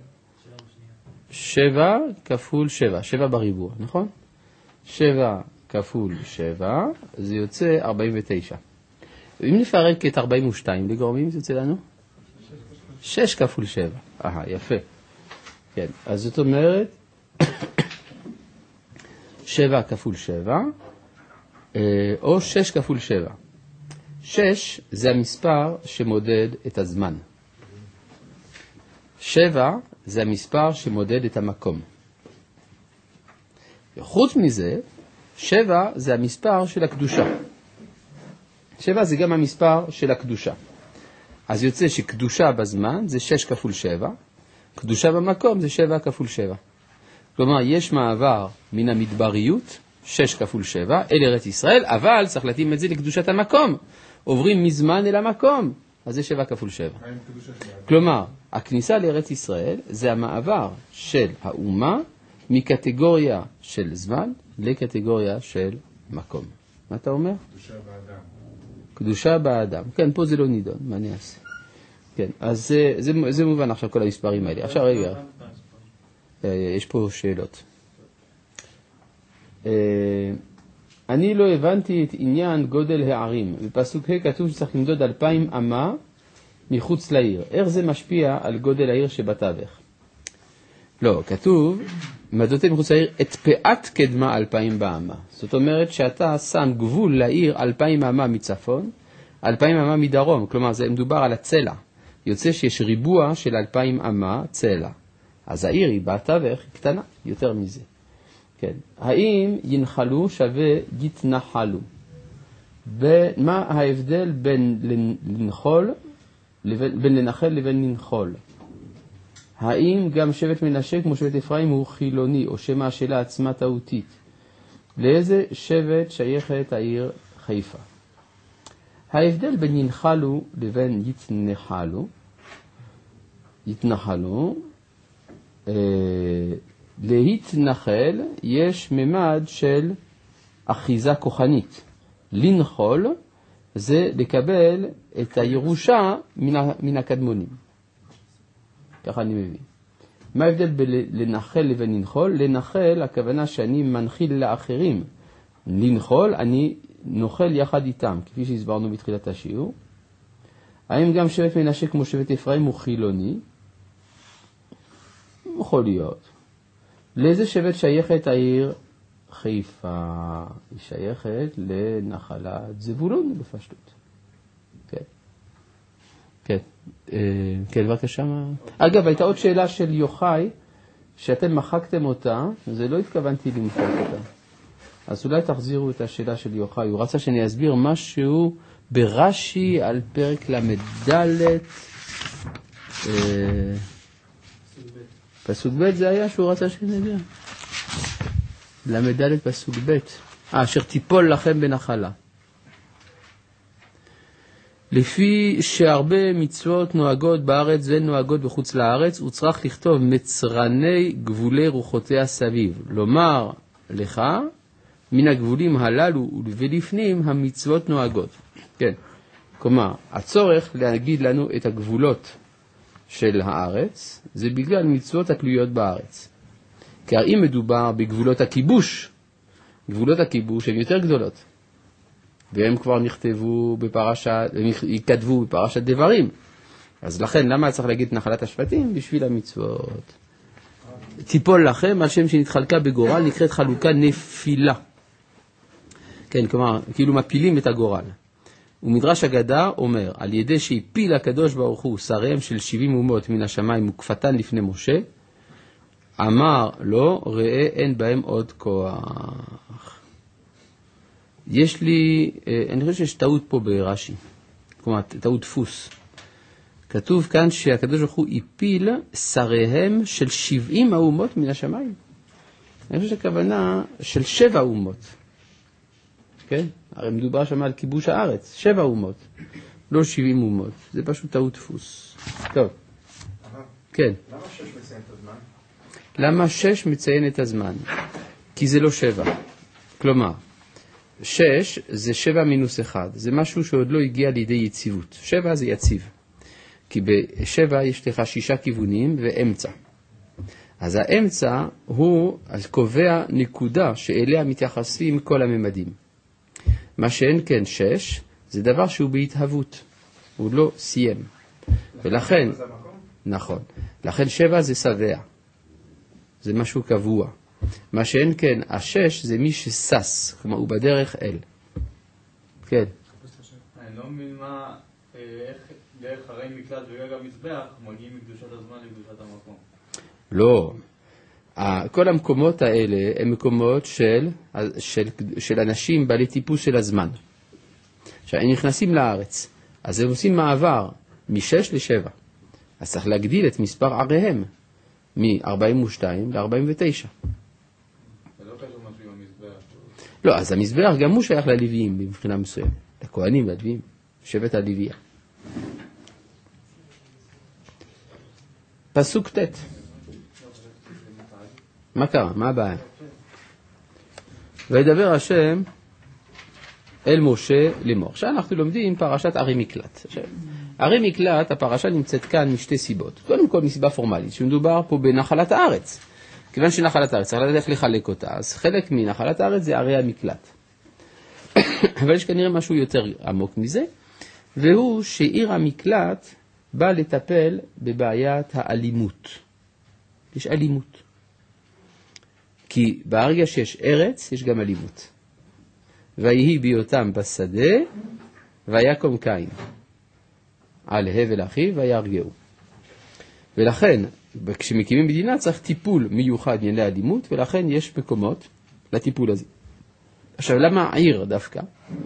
שבע כפול שבע, שבע בריבוע, נכון? שבע כפול שבע, זה יוצא ארבעים ותשע. אם נפרק את ארבעים ושתיים לגורמים, זה יוצא לנו? שש כפול שבע. אה, יפה. כן, אז זאת אומרת, שבע כפול שבע, או שש כפול שבע. שש זה המספר שמודד את הזמן. שבע זה המספר שמודד את המקום. וחוץ מזה, שבע זה המספר של הקדושה. שבע זה גם המספר של הקדושה. אז יוצא שקדושה בזמן זה שש כפול שבע, קדושה במקום זה שבע כפול שבע. כלומר, יש מעבר מן המדבריות, שש כפול שבע, אל ארץ ישראל, אבל צריך להתאים את זה לקדושת המקום. עוברים מזמן אל המקום, אז זה שבע כפול שבע. כלומר, הכניסה לארץ ישראל זה המעבר של האומה מקטגוריה של זמן לקטגוריה של מקום. מה אתה אומר? קדושה באדם. קדושה באדם. כן, פה זה לא נידון, מה אני אעשה? כן, אז זה, זה, זה מובן עכשיו כל המספרים האלה. עכשיו רגע, יש פה שאלות. אני לא הבנתי את עניין גודל הערים. בפסוק ה' כתוב שצריך למדוד אלפיים אמה מחוץ לעיר. איך זה משפיע על גודל העיר שבתווך? לא, כתוב, מדודתם מחוץ לעיר את פאת קדמה אלפיים באמה. זאת אומרת שאתה שם גבול לעיר אלפיים אמה מצפון, אלפיים אמה מדרום. כלומר, זה מדובר על הצלע. יוצא שיש ריבוע של אלפיים אמה צלע. אז העיר היא בתווך, היא קטנה, יותר מזה. כן. האם ינחלו שווה יתנחלו? מה ההבדל בין לנחול, בין לנחל לבין לנחול? האם גם שבט מנשה כמו שבט אפרים הוא חילוני, או שמה השאלה עצמה טעותית? לאיזה שבט שייכת העיר חיפה? ההבדל בין ינחלו לבין יתנחלו, יתנחלו, אה, להתנחל יש ממד של אחיזה כוחנית. לנחול זה לקבל את הירושה מן, מן הקדמונים. ככה אני מבין. מה ההבדל בין לנחל לבין לנחול? לנחל, הכוונה שאני מנחיל לאחרים. לנחול, אני נוכל יחד איתם, כפי שהסברנו בתחילת השיעור. האם גם שבט מנשה כמו שבט אפרים הוא חילוני? יכול להיות. לאיזה שבט שייכת העיר חיפה? היא שייכת לנחלת זבולון בפשטות. כן. כן. כן, בבקשה. אגב, הייתה עוד שאלה של יוחאי, שאתם מחקתם אותה, זה לא התכוונתי למחוק אותה. אז אולי תחזירו את השאלה של יוחאי. הוא רצה שאני אסביר משהו ברש"י על פרק למדלת. פסוק ב' זה היה שהוא רצה שנדע. למדלת פסוק ב'. אה, אשר תיפול לכם בנחלה. לפי שהרבה מצוות נוהגות בארץ ואין נוהגות בחוץ לארץ, הוא צריך לכתוב מצרני גבולי רוחותיה סביב. לומר לך, מן הגבולים הללו ולפנים המצוות נוהגות. כן, כלומר, הצורך להגיד לנו את הגבולות של הארץ, זה בגלל מצוות התלויות בארץ. כי אם מדובר בגבולות הכיבוש, גבולות הכיבוש הן יותר גדולות. והם כבר נכתבו בפרשת, הם יכתבו בפרשת דברים. אז לכן, למה צריך להגיד נחלת השבטים? בשביל המצוות. תיפול לכם, על שם שנתחלקה בגורל, נקראת חלוקה נפילה. כן, כלומר, כאילו מפילים את הגורל. ומדרש אגדה אומר, על ידי שהפיל הקדוש ברוך הוא שריהם של שבעים אומות מן השמיים וכפתן לפני משה, אמר לו, ראה אין בהם עוד כוח. יש לי, אני חושב שיש טעות פה ברש"י, כלומר, טעות דפוס. כתוב כאן שהקדוש ברוך הוא הפיל שריהם של שבעים האומות מן השמיים. אני חושב שהכוונה של שבע אומות. כן? הרי מדובר שם על כיבוש הארץ, שבע אומות, לא שבעים אומות. זה פשוט טעות דפוס. טוב. כן. למה שש מציין את הזמן? למה שש מציין את הזמן? כי זה לא שבע. כלומר, שש זה שבע מינוס אחד. זה משהו שעוד לא הגיע לידי יציבות. שבע זה יציב. כי בשבע יש לך שישה כיוונים ואמצע. אז האמצע הוא קובע נקודה שאליה מתייחסים כל הממדים. מה שאין כן שש, זה דבר שהוא בהתהוות. הוא לא סיים. ולכן, נכון. לכן שבע זה שבע. זה משהו קבוע. מה שאין כן, השש זה מי שסס, כלומר הוא בדרך אל. כן. אני לא מבין מה, איך דרך הרי מקלט וגג המזבח מגיעים מקדושת הזמן לקדושת המקום. לא. כל המקומות האלה הם מקומות של, של, של אנשים בעלי טיפוס של הזמן. עכשיו, הם נכנסים לארץ, אז הם עושים מעבר משש לשבע. אז צריך להגדיל את מספר עריהם מ-ארבעים ושתיים ל-ארבעים ותשע. זה לא קשור משהו עם המזבח. לא, אז המזבח גם הוא שייך ללוויים מבחינה מסוימת. לכהנים, ללוויים, שבט הלוויה. פסוק ת'. מה קרה? מה הבעיה? וידבר השם אל משה לאמור. עכשיו אנחנו לומדים פרשת ערי מקלט. ערי מקלט, הפרשה נמצאת כאן משתי סיבות. קודם כל מסיבה פורמלית, שמדובר פה בנחלת הארץ. כיוון שנחלת הארץ, צריך לדעת לחלק אותה, אז חלק מנחלת הארץ זה ערי המקלט. אבל יש כנראה משהו יותר עמוק מזה, והוא שעיר המקלט בא לטפל בבעיית האלימות. יש אלימות. כי ברגע שיש ארץ, יש גם אלימות. ויהי בהיותם בשדה, ויקום קין. על הבל אחיו ויהרגהו. ולכן, כשמקימים מדינה צריך טיפול מיוחד בענייני אלימות, ולכן יש מקומות לטיפול הזה. עכשיו, למה עיר דווקא?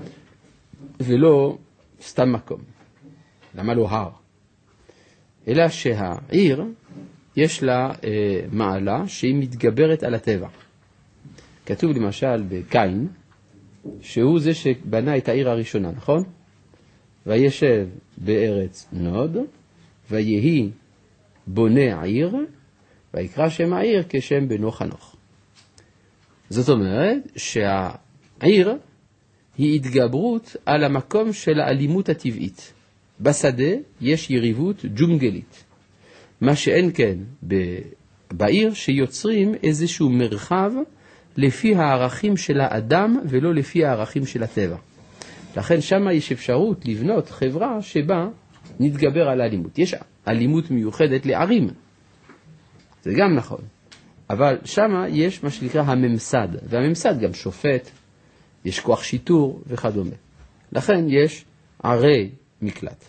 ולא סתם מקום. למה לא הר? אלא שהעיר יש לה אה, מעלה שהיא מתגברת על הטבע. כתוב למשל בקין, שהוא זה שבנה את העיר הראשונה, נכון? וישב בארץ נוד, ויהי בונה עיר, ויקרא שם העיר כשם בנו חנוך. זאת אומרת שהעיר היא התגברות על המקום של האלימות הטבעית. בשדה יש יריבות ג'ונגלית. מה שאין כן בעיר שיוצרים איזשהו מרחב לפי הערכים של האדם ולא לפי הערכים של הטבע. לכן שם יש אפשרות לבנות חברה שבה נתגבר על האלימות. יש אלימות מיוחדת לערים. זה גם נכון. אבל שם יש מה שנקרא הממסד. והממסד גם שופט, יש כוח שיטור וכדומה. לכן יש ערי מקלט.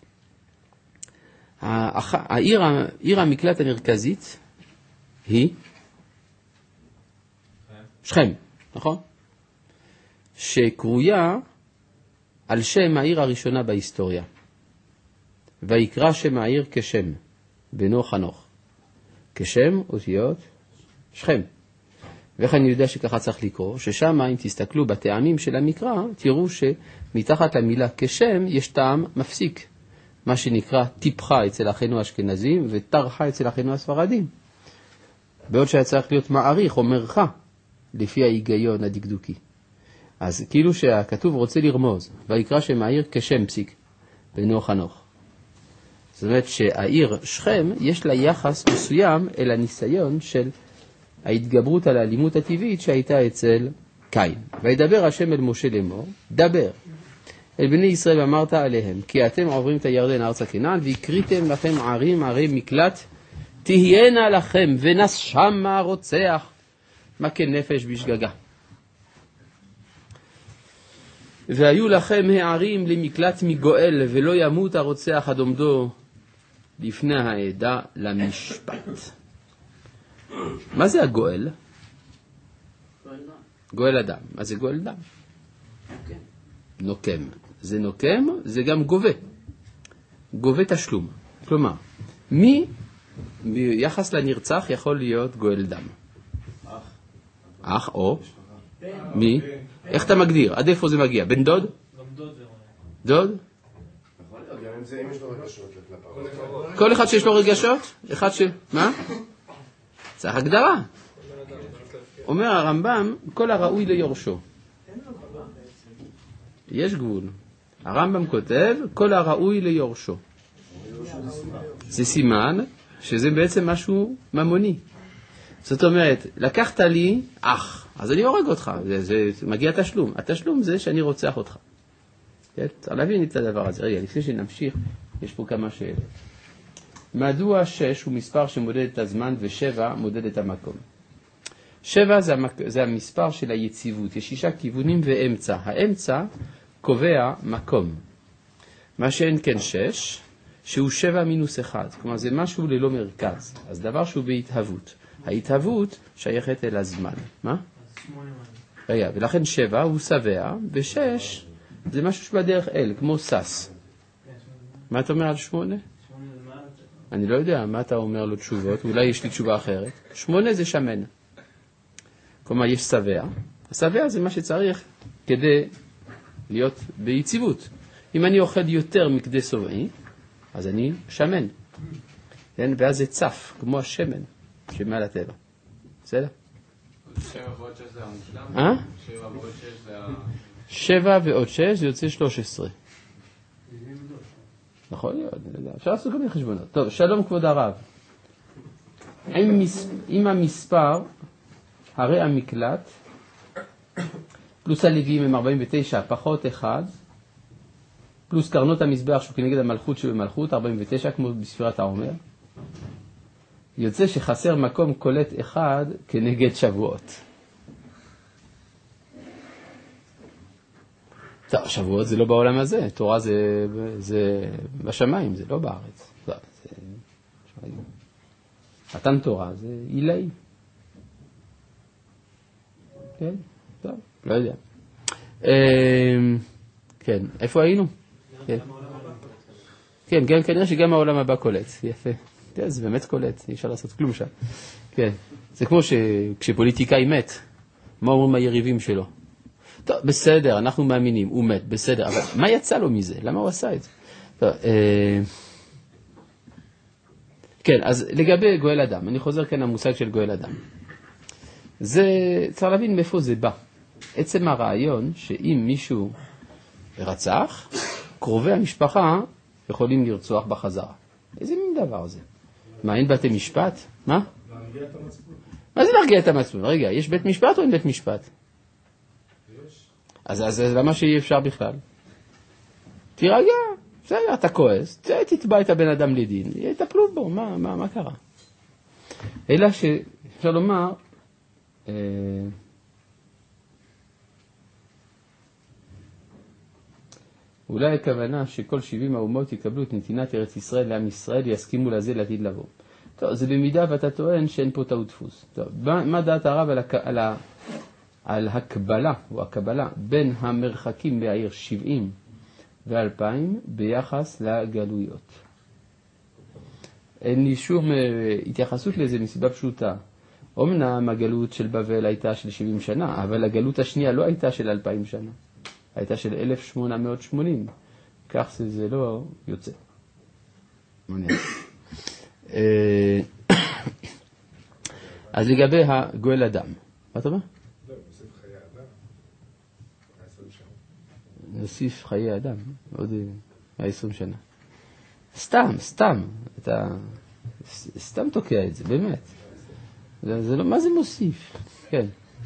העיר, העיר המקלט המרכזית היא שכם, נכון? שקרויה על שם העיר הראשונה בהיסטוריה. ויקרא שם העיר כשם, בנו חנוך. כשם אותיות שכם. ואיך אני יודע שככה צריך לקרוא? ששם, אם תסתכלו בטעמים של המקרא, תראו שמתחת למילה כשם יש טעם מפסיק, מה שנקרא טיפחה אצל אחינו האשכנזים וטרחה אצל אחינו הספרדים. בעוד שהיה צריך להיות מעריך או מרחה, לפי ההיגיון הדקדוקי. אז כאילו שהכתוב רוצה לרמוז, ויקרא שם העיר כשם פסיק, בנו חנוך. זאת אומרת שהעיר שכם יש לה יחס מסוים אל הניסיון של ההתגברות על האלימות הטבעית שהייתה אצל קין. וידבר השם אל משה לאמור, דבר אל בני ישראל ואמרת עליהם, כי אתם עוברים את הירדן ארצה כנען, והקריתם לכם ערים ערי מקלט, תהיינה לכם ונס שמה רוצח, מכה נפש בשגגה. והיו לכם הערים למקלט מגואל, ולא ימות הרוצח עד עומדו לפני העדה למשפט. מה זה הגואל? גואל אדם. מה זה גואל אדם? נוקם. זה נוקם, זה גם גובה. גובה תשלום. כלומר, מי ביחס לנרצח יכול להיות גואל דם? אח. אח או? מי? איך אתה מגדיר? עד איפה זה מגיע? בן דוד? גם דוד זה דוד? כל אחד שיש לו רגשות? אחד ש... מה? צריך הגדרה. אומר הרמב"ם, כל הראוי ליורשו. יש גבול. הרמב"ם כותב, כל הראוי ליורשו. זה סימן שזה בעצם משהו ממוני. זאת אומרת, לקחת לי אח, אז אני הורג אותך, זה, זה מגיע תשלום. התשלום זה שאני רוצח אותך. כן? צריך להבין את הדבר הזה. רגע, לפני שנמשיך, יש פה כמה שאלות. מדוע שש הוא מספר שמודד את הזמן ושבע מודד את המקום? שבע זה, המק... זה המספר של היציבות. יש שישה כיוונים ואמצע. האמצע קובע מקום. מה שאין כן שש, שהוא שבע מינוס אחד. כלומר, זה משהו ללא מרכז. אז דבר שהוא בהתהוות. ההתהוות שייכת אל הזמן. מה? רגע, ולכן שבע הוא שבע, ושש זה משהו שבדרך אל, כמו סס. מה אתה אומר על שמונה? אני לא יודע מה אתה אומר לו תשובות, אולי יש לי תשובה אחרת. שמונה זה שמן. כלומר, יש שבע. השבע זה מה שצריך כדי להיות ביציבות. אם אני אוכל יותר מכדי שבעי, אז אני שמן. כן? ואז זה צף, כמו השמן שמעל הטבע. בסדר? שבע ועוד שש זה המושלם? אה? שבע ועוד שש זה ה... שבע ועוד שש זה יוצא שלוש עשרה. נכון להיות, אני יודע. אפשר לעשות גם מחשבונות. טוב, שלום כבוד הרב. עם, מס... עם המספר, הרי המקלט, פלוס הלוויים הם ארבעים ותשע, פחות אחד, פלוס קרנות המזבח שהוא כנגד המלכות שבמלכות, ארבעים ותשע, כמו בספירת העומר. יוצא שחסר מקום קולט אחד כנגד שבועות. טוב, שבועות זה לא בעולם הזה, תורה זה, זה בשמיים, זה לא בארץ. לא, זה... מתן תורה זה עילאי. כן, טוב, לא יודע. כן, איפה היינו? כן, כן, כן, כנראה שגם העולם הבא קולט, יפה. כן, זה באמת קולט, אי אפשר לעשות כלום שם. כן, זה כמו שכשפוליטיקאי מת, מה אומרים היריבים שלו? טוב, בסדר, אנחנו מאמינים, הוא מת, בסדר, אבל מה יצא לו מזה? למה הוא עשה את זה? טוב, אה... כן, אז לגבי גואל אדם, אני חוזר כאן למושג של גואל אדם. זה, צריך להבין מאיפה זה בא. עצם הרעיון שאם מישהו רצח, קרובי המשפחה יכולים לרצוח בחזרה. איזה מין דבר זה? מה, אין בתי משפט? מה? להרגיע את המצפון. מה זה להרגיע את המצפון? רגע, יש בית משפט או אין בית משפט? יש. אז, אז למה שאי אפשר בכלל? תירגע, בסדר, אתה כועס, תתבע את הבן אדם לדין, יטפלו בו, מה, מה, מה קרה? אלא שאפשר לומר, אה, אולי הכוונה שכל שבעים האומות יקבלו את נתינת ארץ ישראל לעם ישראל ויסכימו לזה לעתיד לבוא. טוב, זה במידה ואתה טוען שאין פה טעות דפוס. טוב, מה דעת הרב על, הק... על, ה... על הקבלה, או הקבלה, בין המרחקים בעיר שבעים ואלפיים ביחס לגלויות? אין לי שום התייחסות לזה מסיבה פשוטה. אמנם הגלות של בבל הייתה של שבעים שנה, אבל הגלות השנייה לא הייתה של אלפיים שנה. הייתה של אלף שמונה מאות ושמונים. כך שזה לא יוצא. אז לגבי הגואל אדם. מה אתה אומר? לא, נוסיף חיי אדם. עשרים שנה. נוסיף חיי אדם. עוד עשרים שנה. סתם, סתם. אתה סתם תוקע את זה, באמת. זה, זה לא, מה זה מוסיף? כן.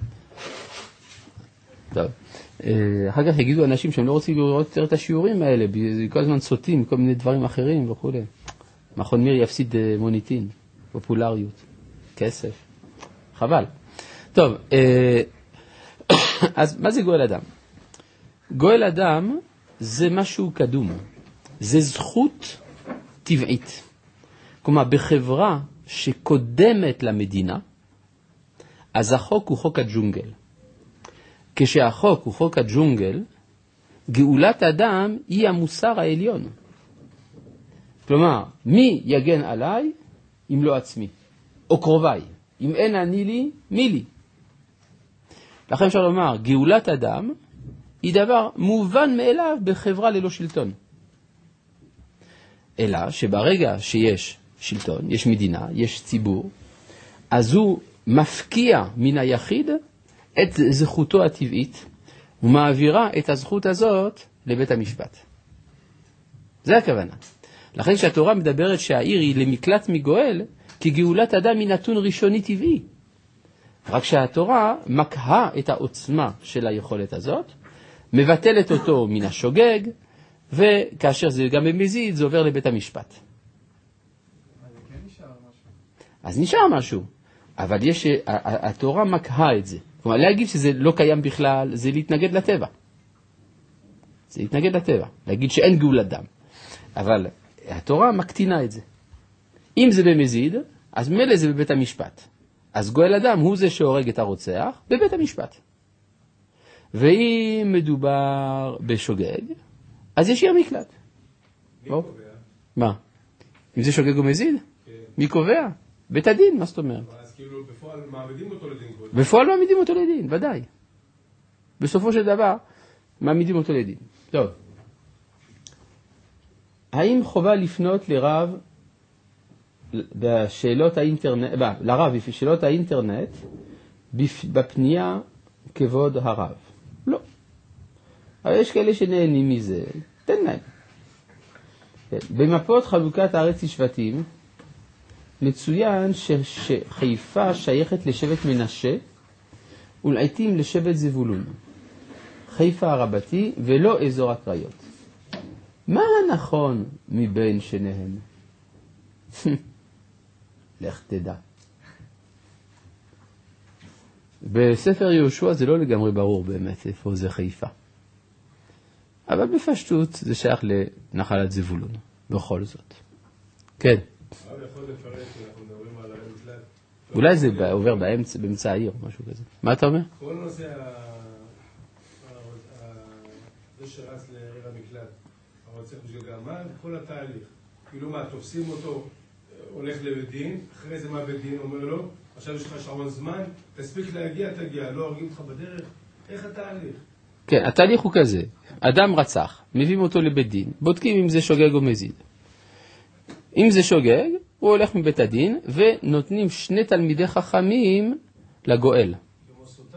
טוב. אחר כך יגידו אנשים שהם לא רוצים לראות יותר את השיעורים האלה, כל הזמן סוטים, כל מיני דברים אחרים וכו'. מכון מיר יפסיד מוניטין, פופולריות, כסף. חבל. טוב, אז מה זה גואל אדם? גואל אדם זה משהו קדום. זה זכות טבעית. כלומר, בחברה שקודמת למדינה, אז החוק הוא חוק הג'ונגל. כשהחוק הוא חוק הג'ונגל, גאולת אדם היא המוסר העליון. כלומר, מי יגן עליי אם לא עצמי? או קרוביי. אם אין אני לי, מי לי? לכן אפשר לומר, גאולת אדם היא דבר מובן מאליו בחברה ללא שלטון. אלא שברגע שיש שלטון, יש מדינה, יש ציבור, אז הוא מפקיע מן היחיד את זכותו הטבעית, ומעבירה את הזכות הזאת לבית המשפט. זה הכוונה. לכן שהתורה מדברת שהעיר היא למקלט מגואל, כי גאולת אדם היא נתון ראשוני טבעי. רק שהתורה מקהה את העוצמה של היכולת הזאת, מבטלת אותו מן השוגג, וכאשר זה גם במזיד, זה עובר לבית המשפט. אז כן נשאר משהו. אז נשאר משהו, אבל יש, התורה מקהה את זה. כלומר, להגיד שזה לא קיים בכלל, זה להתנגד לטבע. זה להתנגד לטבע, להגיד שאין גאולת דם. אבל התורה מקטינה את זה. אם זה במזיד, אז מלא זה בבית המשפט. אז גואל אדם הוא זה שהורג את הרוצח בבית המשפט. ואם מדובר בשוגג, אז יש ים מקלט. מי קובע? מה? אם זה שוגג או מזיד? כן. מי קובע? בית הדין, מה זאת אומרת? אז כאילו בפועל מעמידים אותו לדין קודם. בפועל מעמידים אותו לדין, ודאי. בסופו של דבר, מעמידים אותו לדין. טוב. האם חובה לפנות לרב בשאלות האינטרנט, ב, לרב בשאלות האינטרנט בפנייה כבוד הרב? לא. אבל יש כאלה שנהנים מזה, תן להם. במפות חלוקת הארץ לשבטים, מצוין ש- שחיפה שייכת לשבט מנשה, ולעיתים לשבט זבולון. חיפה הרבתי ולא אזור הקריות. מה הנכון מבין שניהם? לך תדע. בספר יהושע זה לא לגמרי ברור באמת איפה זה חיפה. אבל בפשטות זה שייך לנחלת זבולון, בכל זאת. כן. אבל יכול לפרט, אנחנו מדברים על המקלט. אולי זה עובר באמצע, באמצע העיר, משהו כזה. מה אתה אומר? כל נושא ה... זה שרץ לעיר המקלט, הרוצח בשגגה, מה כל התהליך? כאילו מה, תופסים אותו, הולך לבית דין, אחרי זה מה בית דין אומר לו, עכשיו יש לך שעון זמן, תספיק להגיע, תגיע, לא הורגים אותך בדרך, איך התהליך? כן, התהליך הוא כזה. אדם רצח, מביאים אותו לבית דין, בודקים אם זה שוגג או מזיד. אם זה שוגג, הוא הולך מבית הדין, ונותנים שני תלמידי חכמים לגואל. כמו סוטה?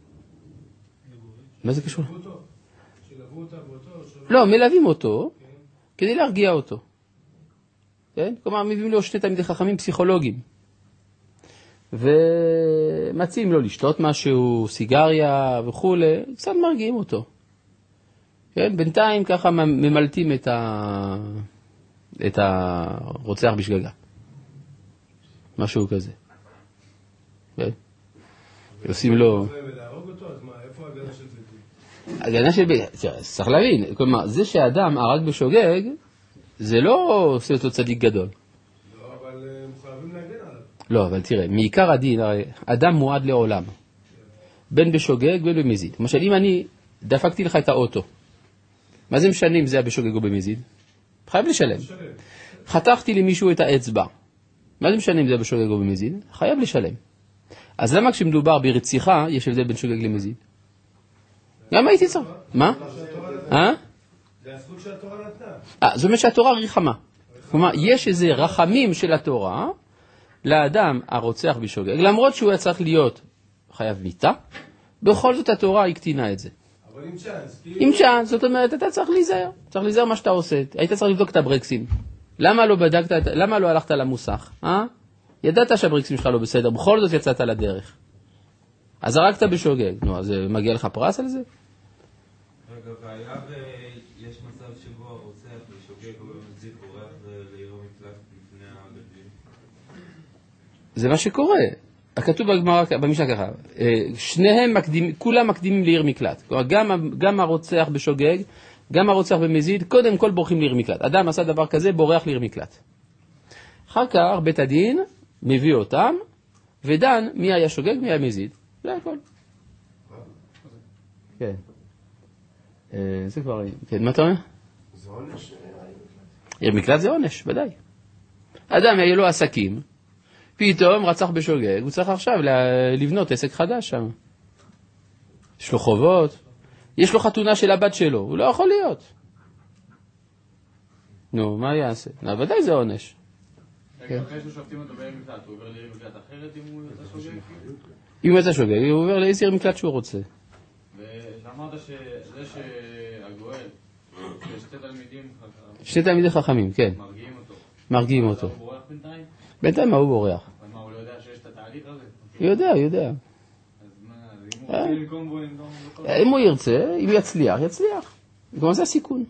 מה זה קשור? שלבו אותו? שלבו אותה באותו? לא, מלווים אותו, כדי להרגיע אותו. כן? כלומר, מביאים לו שני תלמידי חכמים פסיכולוגיים. ומציעים לו לשתות משהו, סיגריה וכו', קצת מרגיעים אותו. כן? בינתיים ככה ממלטים את ה... את הרוצח בשגגה. משהו כזה. כן? עושים לו... ולהרוג אותו, אז מה, איפה ההגנה של ביתי? הגנה של ביתי, צריך להבין, כלומר, זה שאדם הרג בשוגג, זה לא עושה אותו צדיק גדול. לא, אבל הם חייבים להגן עליו. לא, אבל תראה, מעיקר הדין, הרי אדם מועד לעולם. בין בשוגג בין במזיד. למשל, אם אני דפקתי לך את האוטו, מה זה משנה אם זה היה בשוגג או במזיד? חייב לשלם. חתכתי למישהו את האצבע. מה זה משנה אם זה היה בשוגג או במזיד? חייב לשלם. אז למה כשמדובר ברציחה, יש הבדל בין שוגג למזיד? למה הייתי צריך? מה? אה? זה הזכות שהתורה נתנה. אה, זאת אומרת שהתורה רחמה. כלומר, יש איזה רחמים של התורה לאדם הרוצח בשוגג, למרות שהוא היה צריך להיות חייב מיתה, בכל זאת התורה הקטינה את זה. אבל עם צ'אנס. עם צ'אנס, זאת אומרת, אתה צריך להיזהר. צריך להיזהר מה שאתה עושה. היית צריך לבדוק את הברקסים. למה לא בדקת, למה לא הלכת למוסך? אה? ידעת שהברקסים שלך לא בסדר, בכל זאת יצאת לדרך. אז הרגת בשוגג. נו, אז מגיע לך פרס על זה? רגע, והיה ויש מצב שבו הרוצח בשוגג או במזיד בורח ליום מקלט לפני הבדין? זה מה שקורה. כתוב בגמרא, במשנה ככה, שניהם מקדימים, כולם מקדימים לעיר מקלט. גם, גם הרוצח בשוגג, גם הרוצח במזיד, קודם כל בורחים לעיר מקלט. אדם עשה דבר כזה, בורח לעיר מקלט. אחר כך בית הדין מביא אותם, ודן מי היה שוגג, מי היה מזיד. זה הכל. כן. זה כבר... כן, מה אתה אומר? זה עונש. עיר מקלט זה עונש, ודאי. אדם היה לו עסקים, פתאום רצח בשוגג, הוא צריך עכשיו לבנות עסק חדש שם. יש לו חובות, יש לו חתונה של הבת שלו, הוא לא יכול להיות. נו, מה יעשה? ודאי זה עונש. אחרי ששופטים אותו בעיר מקלט, הוא עובר לעיר מקלט אחרת אם הוא יצא שוגג? אם הוא יצא שוגג, הוא עובר לאיזה עיר מקלט שהוא רוצה. ואמרת שזה שהגואל, ששתי תלמידים חכמים, שתי תלמידי חכמים, כן. מרגיעים אותו. מרגיעים אותו. הוא בורח בינתיים? בינתיים מה הוא בורח? אבל מה, הוא לא יודע שיש את התהליך הזה? הוא יודע, הוא יודע. אז מה, אם הוא רוצה לנקום בו, לנקום בו? אם הוא ירצה, אם יצליח, יצליח. גם זה הסיכון.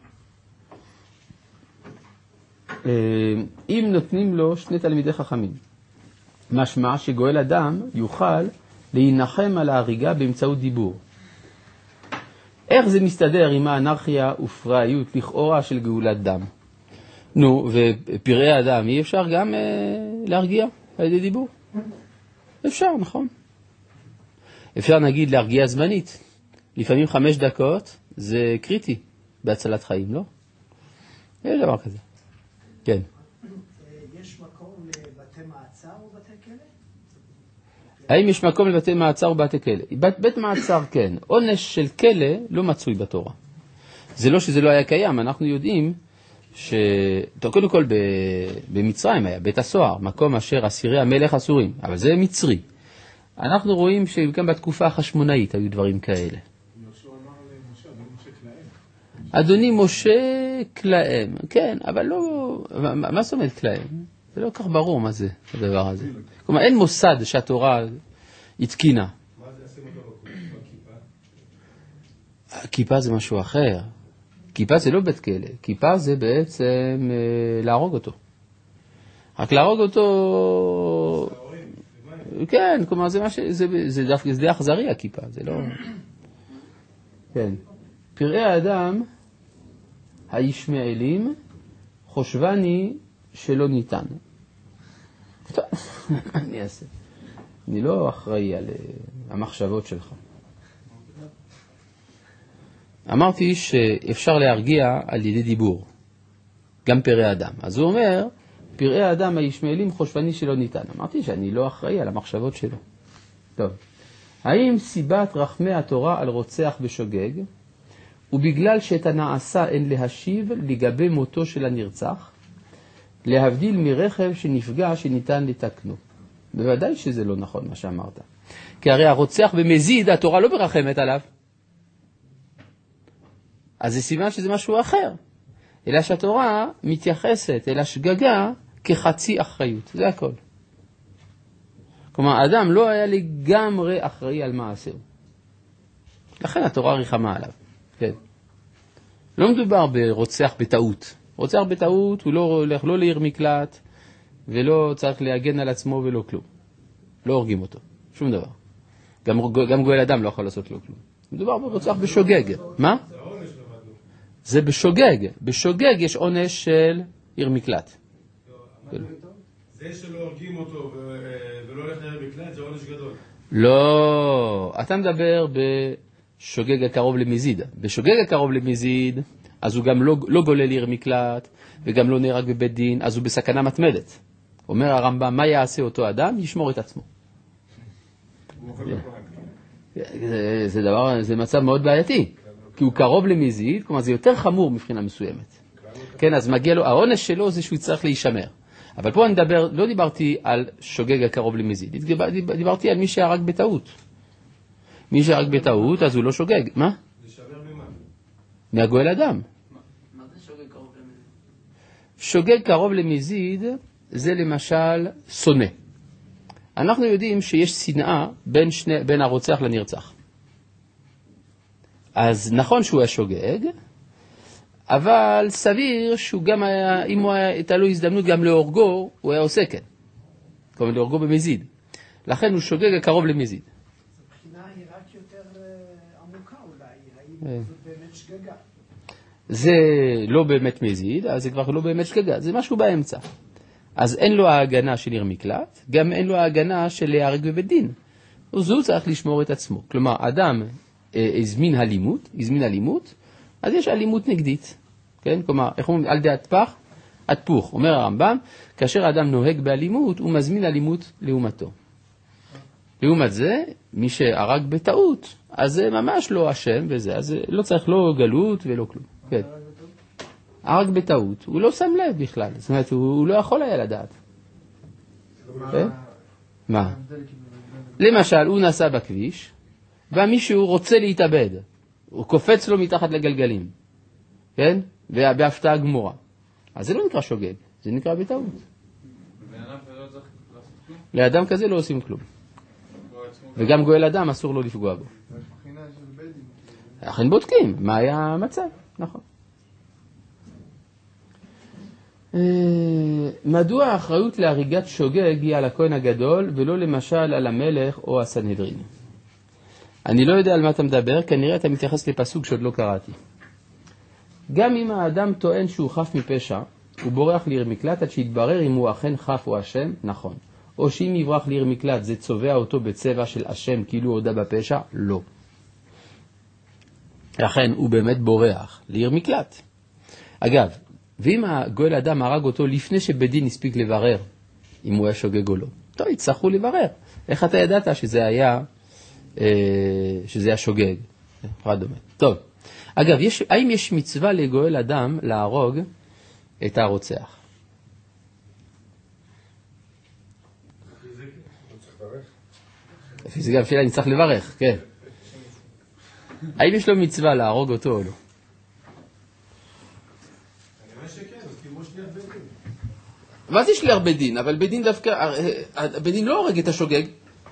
אם נותנים לו שני תלמידי חכמים, משמע שגואל אדם יוכל להינחם על ההריגה באמצעות דיבור. איך זה מסתדר עם האנרכיה ופראיות לכאורה של גאולת דם? נו, ופראי אדם אי אפשר גם אה, להרגיע על ידי דיבור? אפשר, נכון. אפשר נגיד להרגיע זמנית. לפעמים חמש דקות זה קריטי בהצלת חיים, לא? יש דבר כזה. כן. יש מקום לבתי מעצר או בתי כלא? האם יש מקום לבתי מעצר או בתי כלא? בית, בית מעצר כן. עונש של כלא לא מצוי בתורה. זה לא שזה לא היה קיים, אנחנו יודעים ש... טוב, קודם כל במצרים היה בית הסוהר, מקום אשר אסירי המלך אסורים, אבל זה מצרי. אנחנו רואים שגם בתקופה החשמונאית היו דברים כאלה. אדוני משה קלאם, כן, אבל לא, מה זאת אומרת קלאם? זה לא כך ברור מה זה, הדבר הזה. כלומר, אין מוסד שהתורה התקינה. מה זה עושים אותו בכיפה? כיפה זה משהו אחר. כיפה זה לא בית כלא, כיפה זה בעצם אה, להרוג אותו. רק להרוג אותו... כן, כלומר, זה, מש... זה, זה, דווקא, זה די אכזרי הכיפה, זה לא... כן. פראי האדם הישמעאלים חושבני שלא ניתן. טוב, מה אני אעשה? אני לא אחראי על המחשבות שלך. אמרתי שאפשר להרגיע על ידי דיבור, גם פראי אדם. אז הוא אומר, פראי האדם הישמעאלים חושבני שלא ניתן. אמרתי שאני לא אחראי על המחשבות שלו. טוב, האם סיבת רחמי התורה על רוצח בשוגג, ובגלל שאת הנעשה אין להשיב לגבי מותו של הנרצח, להבדיל מרכב שנפגע שניתן לתקנו? בוודאי שזה לא נכון מה שאמרת. כי הרי הרוצח במזיד, התורה לא ברחמת עליו. אז זה סימן שזה משהו אחר. אלא שהתורה מתייחסת אל השגגה כחצי אחריות. זה הכל. כלומר, האדם לא היה לגמרי אחראי על מעשהו. לכן התורה רחמה עליו. כן. לא מדובר ברוצח בטעות. רוצח בטעות הוא לא הולך לא לעיר מקלט, ולא צריך להגן על עצמו ולא כלום. לא הורגים אותו. שום דבר. גם, גם גואל אדם לא יכול לעשות לו כלום. מדובר ברוצח בשוגג. מה? זה עונש למדנו. זה בשוגג. בשוגג יש עונש של עיר מקלט. זה שלא הורגים אותו ולא הולך לעיר מקלט זה עונש גדול. לא. אתה מדבר בשוגג הקרוב למזיד. בשוגג הקרוב למזיד, אז הוא גם לא, לא גולל עיר מקלט, וגם לא נהרג בבית דין, אז הוא בסכנה מתמדת. אומר הרמב"ם, מה יעשה אותו אדם? ישמור את עצמו. הוא עובר לכהן. זה, זה דבר, זה מצב מאוד בעייתי, כי הוא קרוב למזיד, כלומר זה יותר חמור מבחינה מסוימת. כן, אז מגיע לו, העונש שלו זה שהוא צריך להישמר. אבל פה אני מדבר, לא דיברתי על שוגג הקרוב למזיד, דיברתי על מי שהרג בטעות. מי שהרג בטעות, אז הוא לא שוגג. מה? לשבר ממה? מהגואל אדם. מה זה שוגג קרוב למזיד? שוגג קרוב למזיד זה למשל שונא. אנחנו יודעים שיש שנאה בין, שני, בין הרוצח לנרצח. אז נכון שהוא היה שוגג, אבל סביר שהוא גם היה, אם הוא הייתה לו הזדמנות גם להורגו, הוא היה עושה כן. כלומר להורגו במזיד. לכן הוא שוגג הקרוב למזיד. הבחינה היא רק יותר עמוקה אולי, האם זאת באמת שגגה? זה לא באמת מזיד, אז זה כבר לא באמת שגגה, זה משהו באמצע. אז אין לו ההגנה של עיר מקלט, גם אין לו ההגנה של להיהרג בבית דין. אז הוא צריך לשמור את עצמו. כלומר, אדם אה, הזמין אלימות, הזמין אלימות, אז יש אלימות נגדית. כן? כלומר, איך אומרים, על דעת פח, עד פוך. אומר הרמב"ם, כאשר האדם נוהג באלימות, הוא מזמין אלימות לעומתו. לעומת זה, מי שהרג בטעות, אז זה ממש לא אשם וזה, אז לא צריך לא גלות ולא כלום. כן. הרג בטעות, הוא לא שם לב בכלל, זאת אומרת, הוא, הוא לא יכול היה לדעת. כן? מה? למשל, הוא נסע בכביש, ומישהו רוצה להתאבד, הוא קופץ לו מתחת לגלגלים, כן? בהפתעה גמורה. אז זה לא נקרא שוגג, זה נקרא בטעות. לאדם כזה לא עושים כלום. וגם גואל אדם אסור לו לפגוע בו. לכן בודקים מה היה המצב, נכון. מדוע האחריות להריגת שוגג היא על הכהן הגדול ולא למשל על המלך או הסנהדרין? אני לא יודע על מה אתה מדבר, כנראה אתה מתייחס לפסוק שעוד לא קראתי. גם אם האדם טוען שהוא חף מפשע, הוא בורח לעיר מקלט עד שיתברר אם הוא אכן חף או אשם, נכון. או שאם יברח לעיר מקלט זה צובע אותו בצבע של אשם כאילו הודה בפשע, לא. לכן הוא באמת בורח לעיר מקלט. אגב, ואם הגואל אדם הרג אותו לפני שבדין הספיק לברר אם הוא היה שוגג או לא, טוב, יצטרכו לברר. איך אתה ידעת שזה היה, אה, שזה היה שוגג? פרט דומה. טוב. אגב, יש, האם יש מצווה לגואל אדם להרוג את הרוצח? לפי זה גם שאלה, אני צריך לברך, כן. האם יש לו מצווה להרוג אותו או לא? מה זה שליח בית דין? אבל בית דין דווקא, בית דין לא הורג את השוגג.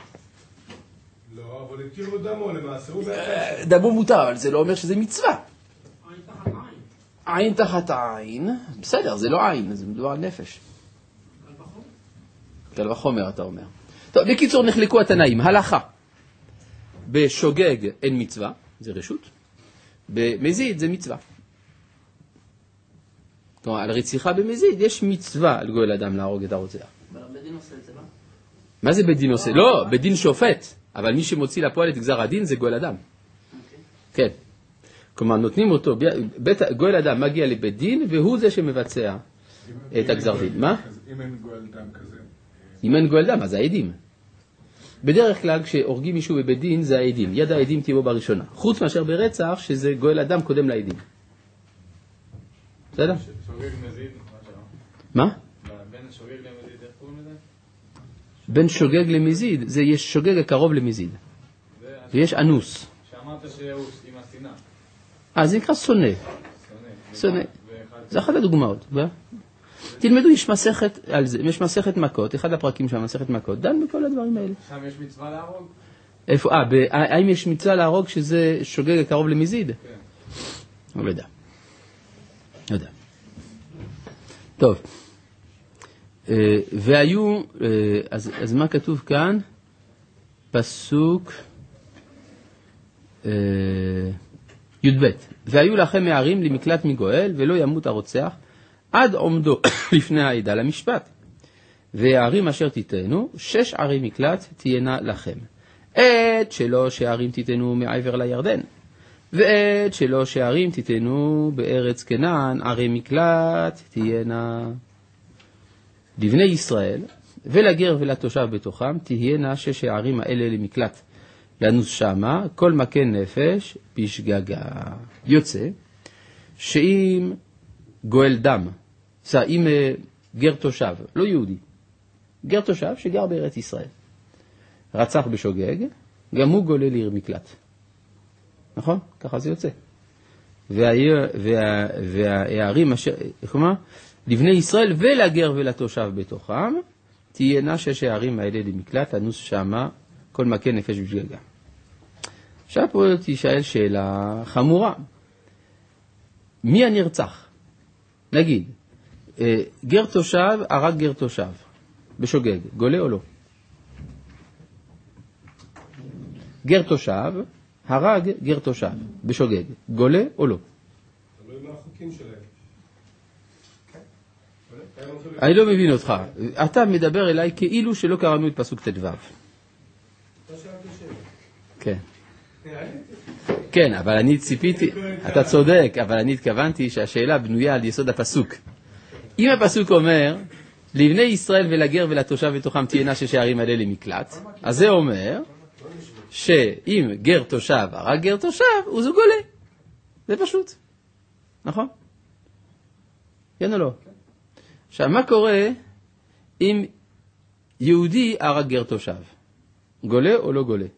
לא, אבל התירו דמו למעשה, הוא בעצם. דמו מותר, אבל זה לא אומר שזה מצווה. עין תחת עין. עין תחת עין, בסדר, זה לא עין, זה מדובר על נפש. קל וחומר. קל וחומר, אתה אומר. טוב, בקיצור נחלקו התנאים, הלכה. בשוגג אין מצווה, זה רשות. במזיד זה מצווה. כלומר, על רציחה במזיד יש מצווה על גואל אדם להרוג את הרוצח. אבל בדין עושה את זה, לא? מה זה בדין עושה? לא, בדין שופט. אבל מי שמוציא לפועל את גזר הדין זה גואל אדם. כן. כלומר, נותנים אותו, גואל אדם מגיע לבית דין, והוא זה שמבצע את הגזר דין. מה? אם אין גואל דם כזה. אם אין גואל דם, אז העדים. בדרך כלל, כשהורגים מישהו בבית דין, זה העדים. יד העדים תהיה בו בראשונה. חוץ מאשר ברצח, שזה גואל אדם קודם לעדים. בסדר? שוגג מזיד, מה שלא? מה? בין שוגג למזיד, איך קוראים לזה? בין שוגג למזיד, זה יש שוגג הקרוב למזיד. ויש אנוס. שאמרת שיעוש עם השנאה. אה, זה נקרא שונא. שונא. זה אחת הדוגמאות. תלמדו, יש מסכת על זה, יש מסכת מכות, אחד הפרקים שם, מסכת מכות, דן בכל הדברים האלה. שם יש מצווה להרוג? איפה, אה, האם יש מצווה להרוג שזה שוגג הקרוב למזיד? כן. אני לא יודע. לא יודע. טוב. והיו, אז, אז מה כתוב כאן? פסוק י"ב. והיו לכם מערים למקלט מגואל, ולא ימות הרוצח, עד עומדו לפני העדה למשפט. והערים אשר תיתנו, שש ערי מקלט תהיינה לכם. את שלוש שערים תיתנו מעבר לירדן. ואת שלוש שערים תיתנו בארץ כנען, ערי מקלט תהיינה. לבני ישראל ולגר ולתושב בתוכם, תהיינה שש הערים האלה למקלט. לנוס שמה, כל מכה נפש בשגגה. יוצא, שאם גואל דם, זה אם גר תושב, לא יהודי, גר תושב שגר בארץ ישראל, רצח בשוגג, גם הוא גולל עיר מקלט. נכון? ככה זה יוצא. והערים אשר, כלומר, לבני ישראל ולגר ולתושב בתוכם, תהיינה שש הערים האלה למקלט, לנוס שמה, כל מכה נפש בשגגה. עכשיו פה תשאל שאלה חמורה. מי הנרצח? נגיד, גר תושב, הרג גר תושב, בשוגג, גולה או לא? גר תושב, הרג גר תושב, בשוגג, גולה או לא? תלוי מה החוקים שלהם. אני לא מבין אותך. אתה מדבר אליי כאילו שלא קראנו את פסוק ט"ו. כן. כן, אבל אני ציפיתי, אתה צודק, אבל אני התכוונתי שהשאלה בנויה על יסוד הפסוק. אם הפסוק אומר, לבני ישראל ולגר ולתושב בתוכם תהיינה שש הערים האלה למקלט, אז זה אומר שאם גר תושב הרג גר תושב, הוא זוג גולה. זה פשוט. נכון? כן או לא? עכשיו, מה קורה אם יהודי הרג גר תושב? גולה או לא גולה?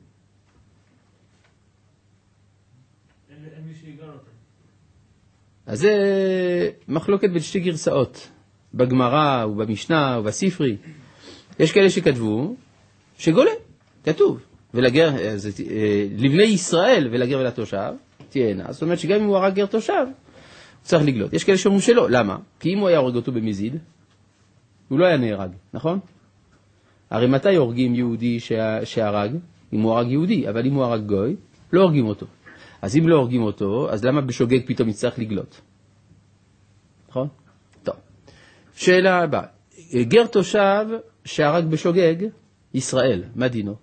אין מי שיגר אותם. אז זה מחלוקת בין שתי גרסאות, בגמרא ובמשנה ובספרי. יש כאלה שכתבו שגולה, כתוב, ולגר, זה, לבני ישראל ולגר ולתושב, תהיינה. זאת אומרת שגם אם הוא הרג גר תושב, הוא צריך לגלות. יש כאלה שאומרים שלא, למה? כי אם הוא היה הורג אותו במזיד, הוא לא היה נהרג, נכון? הרי מתי הורגים יהודי שהרג? אם הוא הרג יהודי, אבל אם הוא הרג גוי, לא הורגים אותו. אז אם לא הורגים אותו, אז למה בשוגג פתאום יצטרך לגלות? נכון? טוב. שאלה הבאה. גר תושב שהרג בשוגג, ישראל, מה דינו?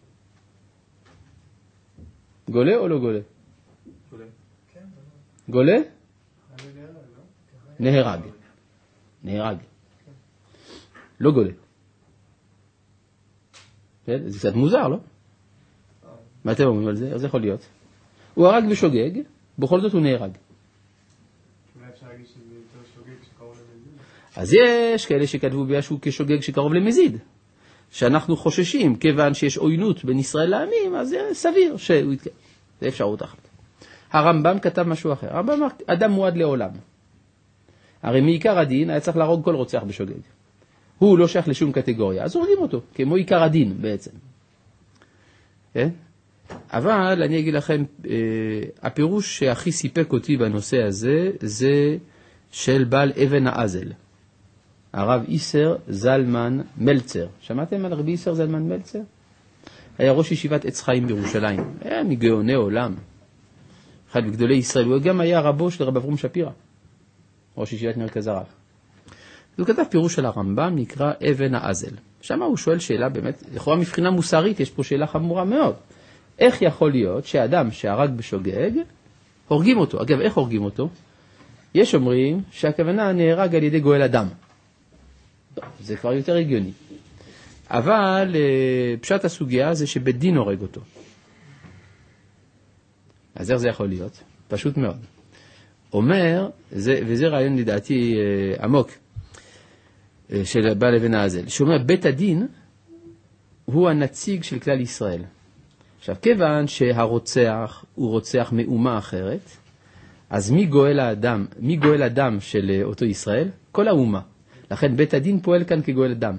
גולה או לא גולה? גולה. גולה? נהרג. נהרג. לא גולה. זה קצת מוזר, לא? מה אתם אומרים על זה? אז זה יכול להיות. הוא הרג בשוגג, בכל זאת הוא נהרג. אולי אפשר להגיד שזה יותר שוגג שקרוב למזיד? אז יש כאלה שכתבו בישהו כשוגג שקרוב למזיד. שאנחנו חוששים, כיוון שיש עוינות בין ישראל לעמים, אז זה סביר שהוא יתקיים. זה אפשרות אחת. הרמב"ם כתב משהו אחר. הרמב"ם אמר, אדם מועד לעולם. הרי מעיקר הדין היה צריך להרוג כל רוצח בשוגג. הוא לא שייך לשום קטגוריה, אז הורגים אותו, כמו עיקר הדין בעצם. כן? אבל אני אגיד לכם, הפירוש שהכי סיפק אותי בנושא הזה, זה של בעל אבן האזל. הרב איסר זלמן מלצר. שמעתם על רבי איסר זלמן מלצר? היה ראש ישיבת עץ חיים בירושלים. היה מגאוני עולם. אחד מגדולי ישראל. הוא גם היה רבו של רב אברום שפירא. ראש ישיבת מרכז הרב. הוא כתב פירוש של הרמב"ם, נקרא אבן האזל. שם הוא שואל שאלה באמת, לכאורה מבחינה מוסרית, יש פה שאלה חמורה מאוד. איך יכול להיות שאדם שהרג בשוגג, הורגים אותו? אגב, איך הורגים אותו? יש אומרים שהכוונה נהרג על ידי גואל אדם. זה כבר יותר הגיוני. אבל פשט הסוגיה זה שבית דין הורג אותו. אז איך זה יכול להיות? פשוט מאוד. אומר, זה, וזה רעיון לדעתי עמוק, של בעל אבן האזל, שאומר, בית הדין הוא הנציג של כלל ישראל. עכשיו, כיוון שהרוצח הוא רוצח מאומה אחרת, אז מי גואל האדם, מי גואל אדם של אותו ישראל? כל האומה. לכן בית הדין פועל כאן כגואל אדם.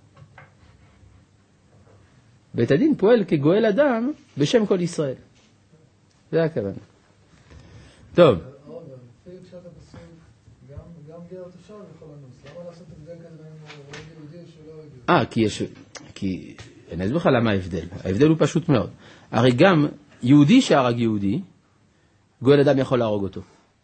בית הדין פועל כגואל אדם בשם כל ישראל. זה הכוונה. טוב. גם גר תושב יכול לנוס. למה לעשות הבדל כזה בין רואה יהודי שלא יהודי? אה, כי יש... כי... אני אסביר לך למה ההבדל. ההבדל הוא פשוט מאוד. הרי גם יהודי שהרג יהודי, גואל אדם יכול להרוג אותו.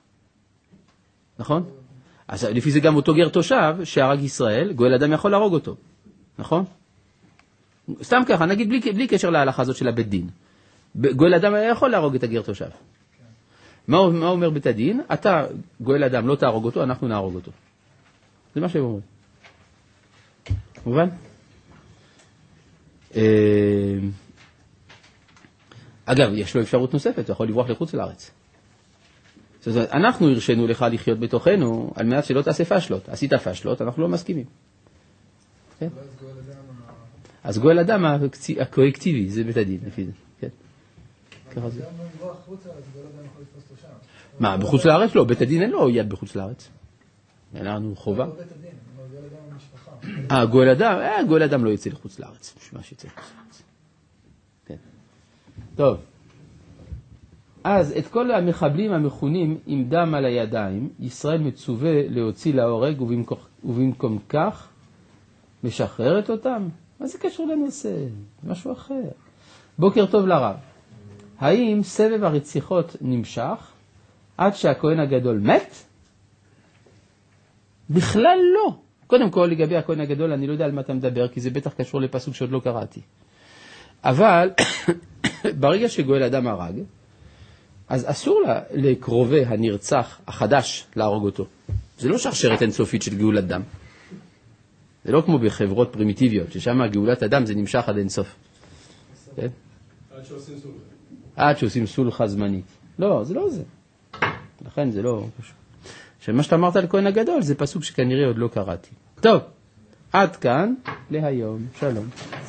נכון? אז לפי זה גם אותו גר תושב שהרג ישראל, גואל אדם יכול להרוג אותו. נכון? סתם ככה, נגיד בלי, בלי קשר להלכה הזאת של הבית דין. גואל אדם יכול להרוג את הגר תושב. מה, מה אומר בית הדין? אתה, גואל אדם, לא תהרוג אותו, אנחנו נהרוג אותו. זה מה שהם אומרים. מובן? אגב, יש לו אפשרות נוספת, הוא יכול לברוח לחוץ לארץ. זאת אומרת, אנחנו הרשנו לך לחיות בתוכנו, על מנת שלא תעשה פשלות. עשית פשלות, אנחנו לא מסכימים. כן? אז גואל אדם הקואקטיבי, זה בית הדין, לפי זה. כן. ככה זה. מה, בחוץ לארץ? לא, בית הדין אין לו יד בחוץ לארץ. אנחנו חובה. אה, גואל אדם, אה, גואל אדם לא יצא לחוץ לארץ. מה שיצא לחוץ לארץ. כן. טוב. אז את כל המחבלים המכונים עם דם על הידיים, ישראל מצווה להוציא להורג, ובמקום, ובמקום כך משחררת אותם. מה זה קשור לנושא? משהו אחר. בוקר טוב לרב. האם סבב הרציחות נמשך עד שהכהן הגדול מת? בכלל לא. קודם כל, לגבי הכהן הגדול, אני לא יודע על מה אתה מדבר, כי זה בטח קשור לפסוק שעוד לא קראתי. אבל, ברגע שגואל אדם הרג, אז אסור לה, לקרובי הנרצח החדש להרוג אותו. זה לא שרשרת אינסופית של גאולת דם. זה לא כמו בחברות פרימיטיביות, ששם גאולת הדם זה נמשך עד אינסוף. כן? עד שעושים סולחה. עד שעושים סולחה זמנית. לא, זה לא זה. לכן זה לא פשוט. שמה שאתה אמרת על כהן הגדול, זה פסוק שכנראה עוד לא קראתי. טוב, עד כאן להיום. שלום.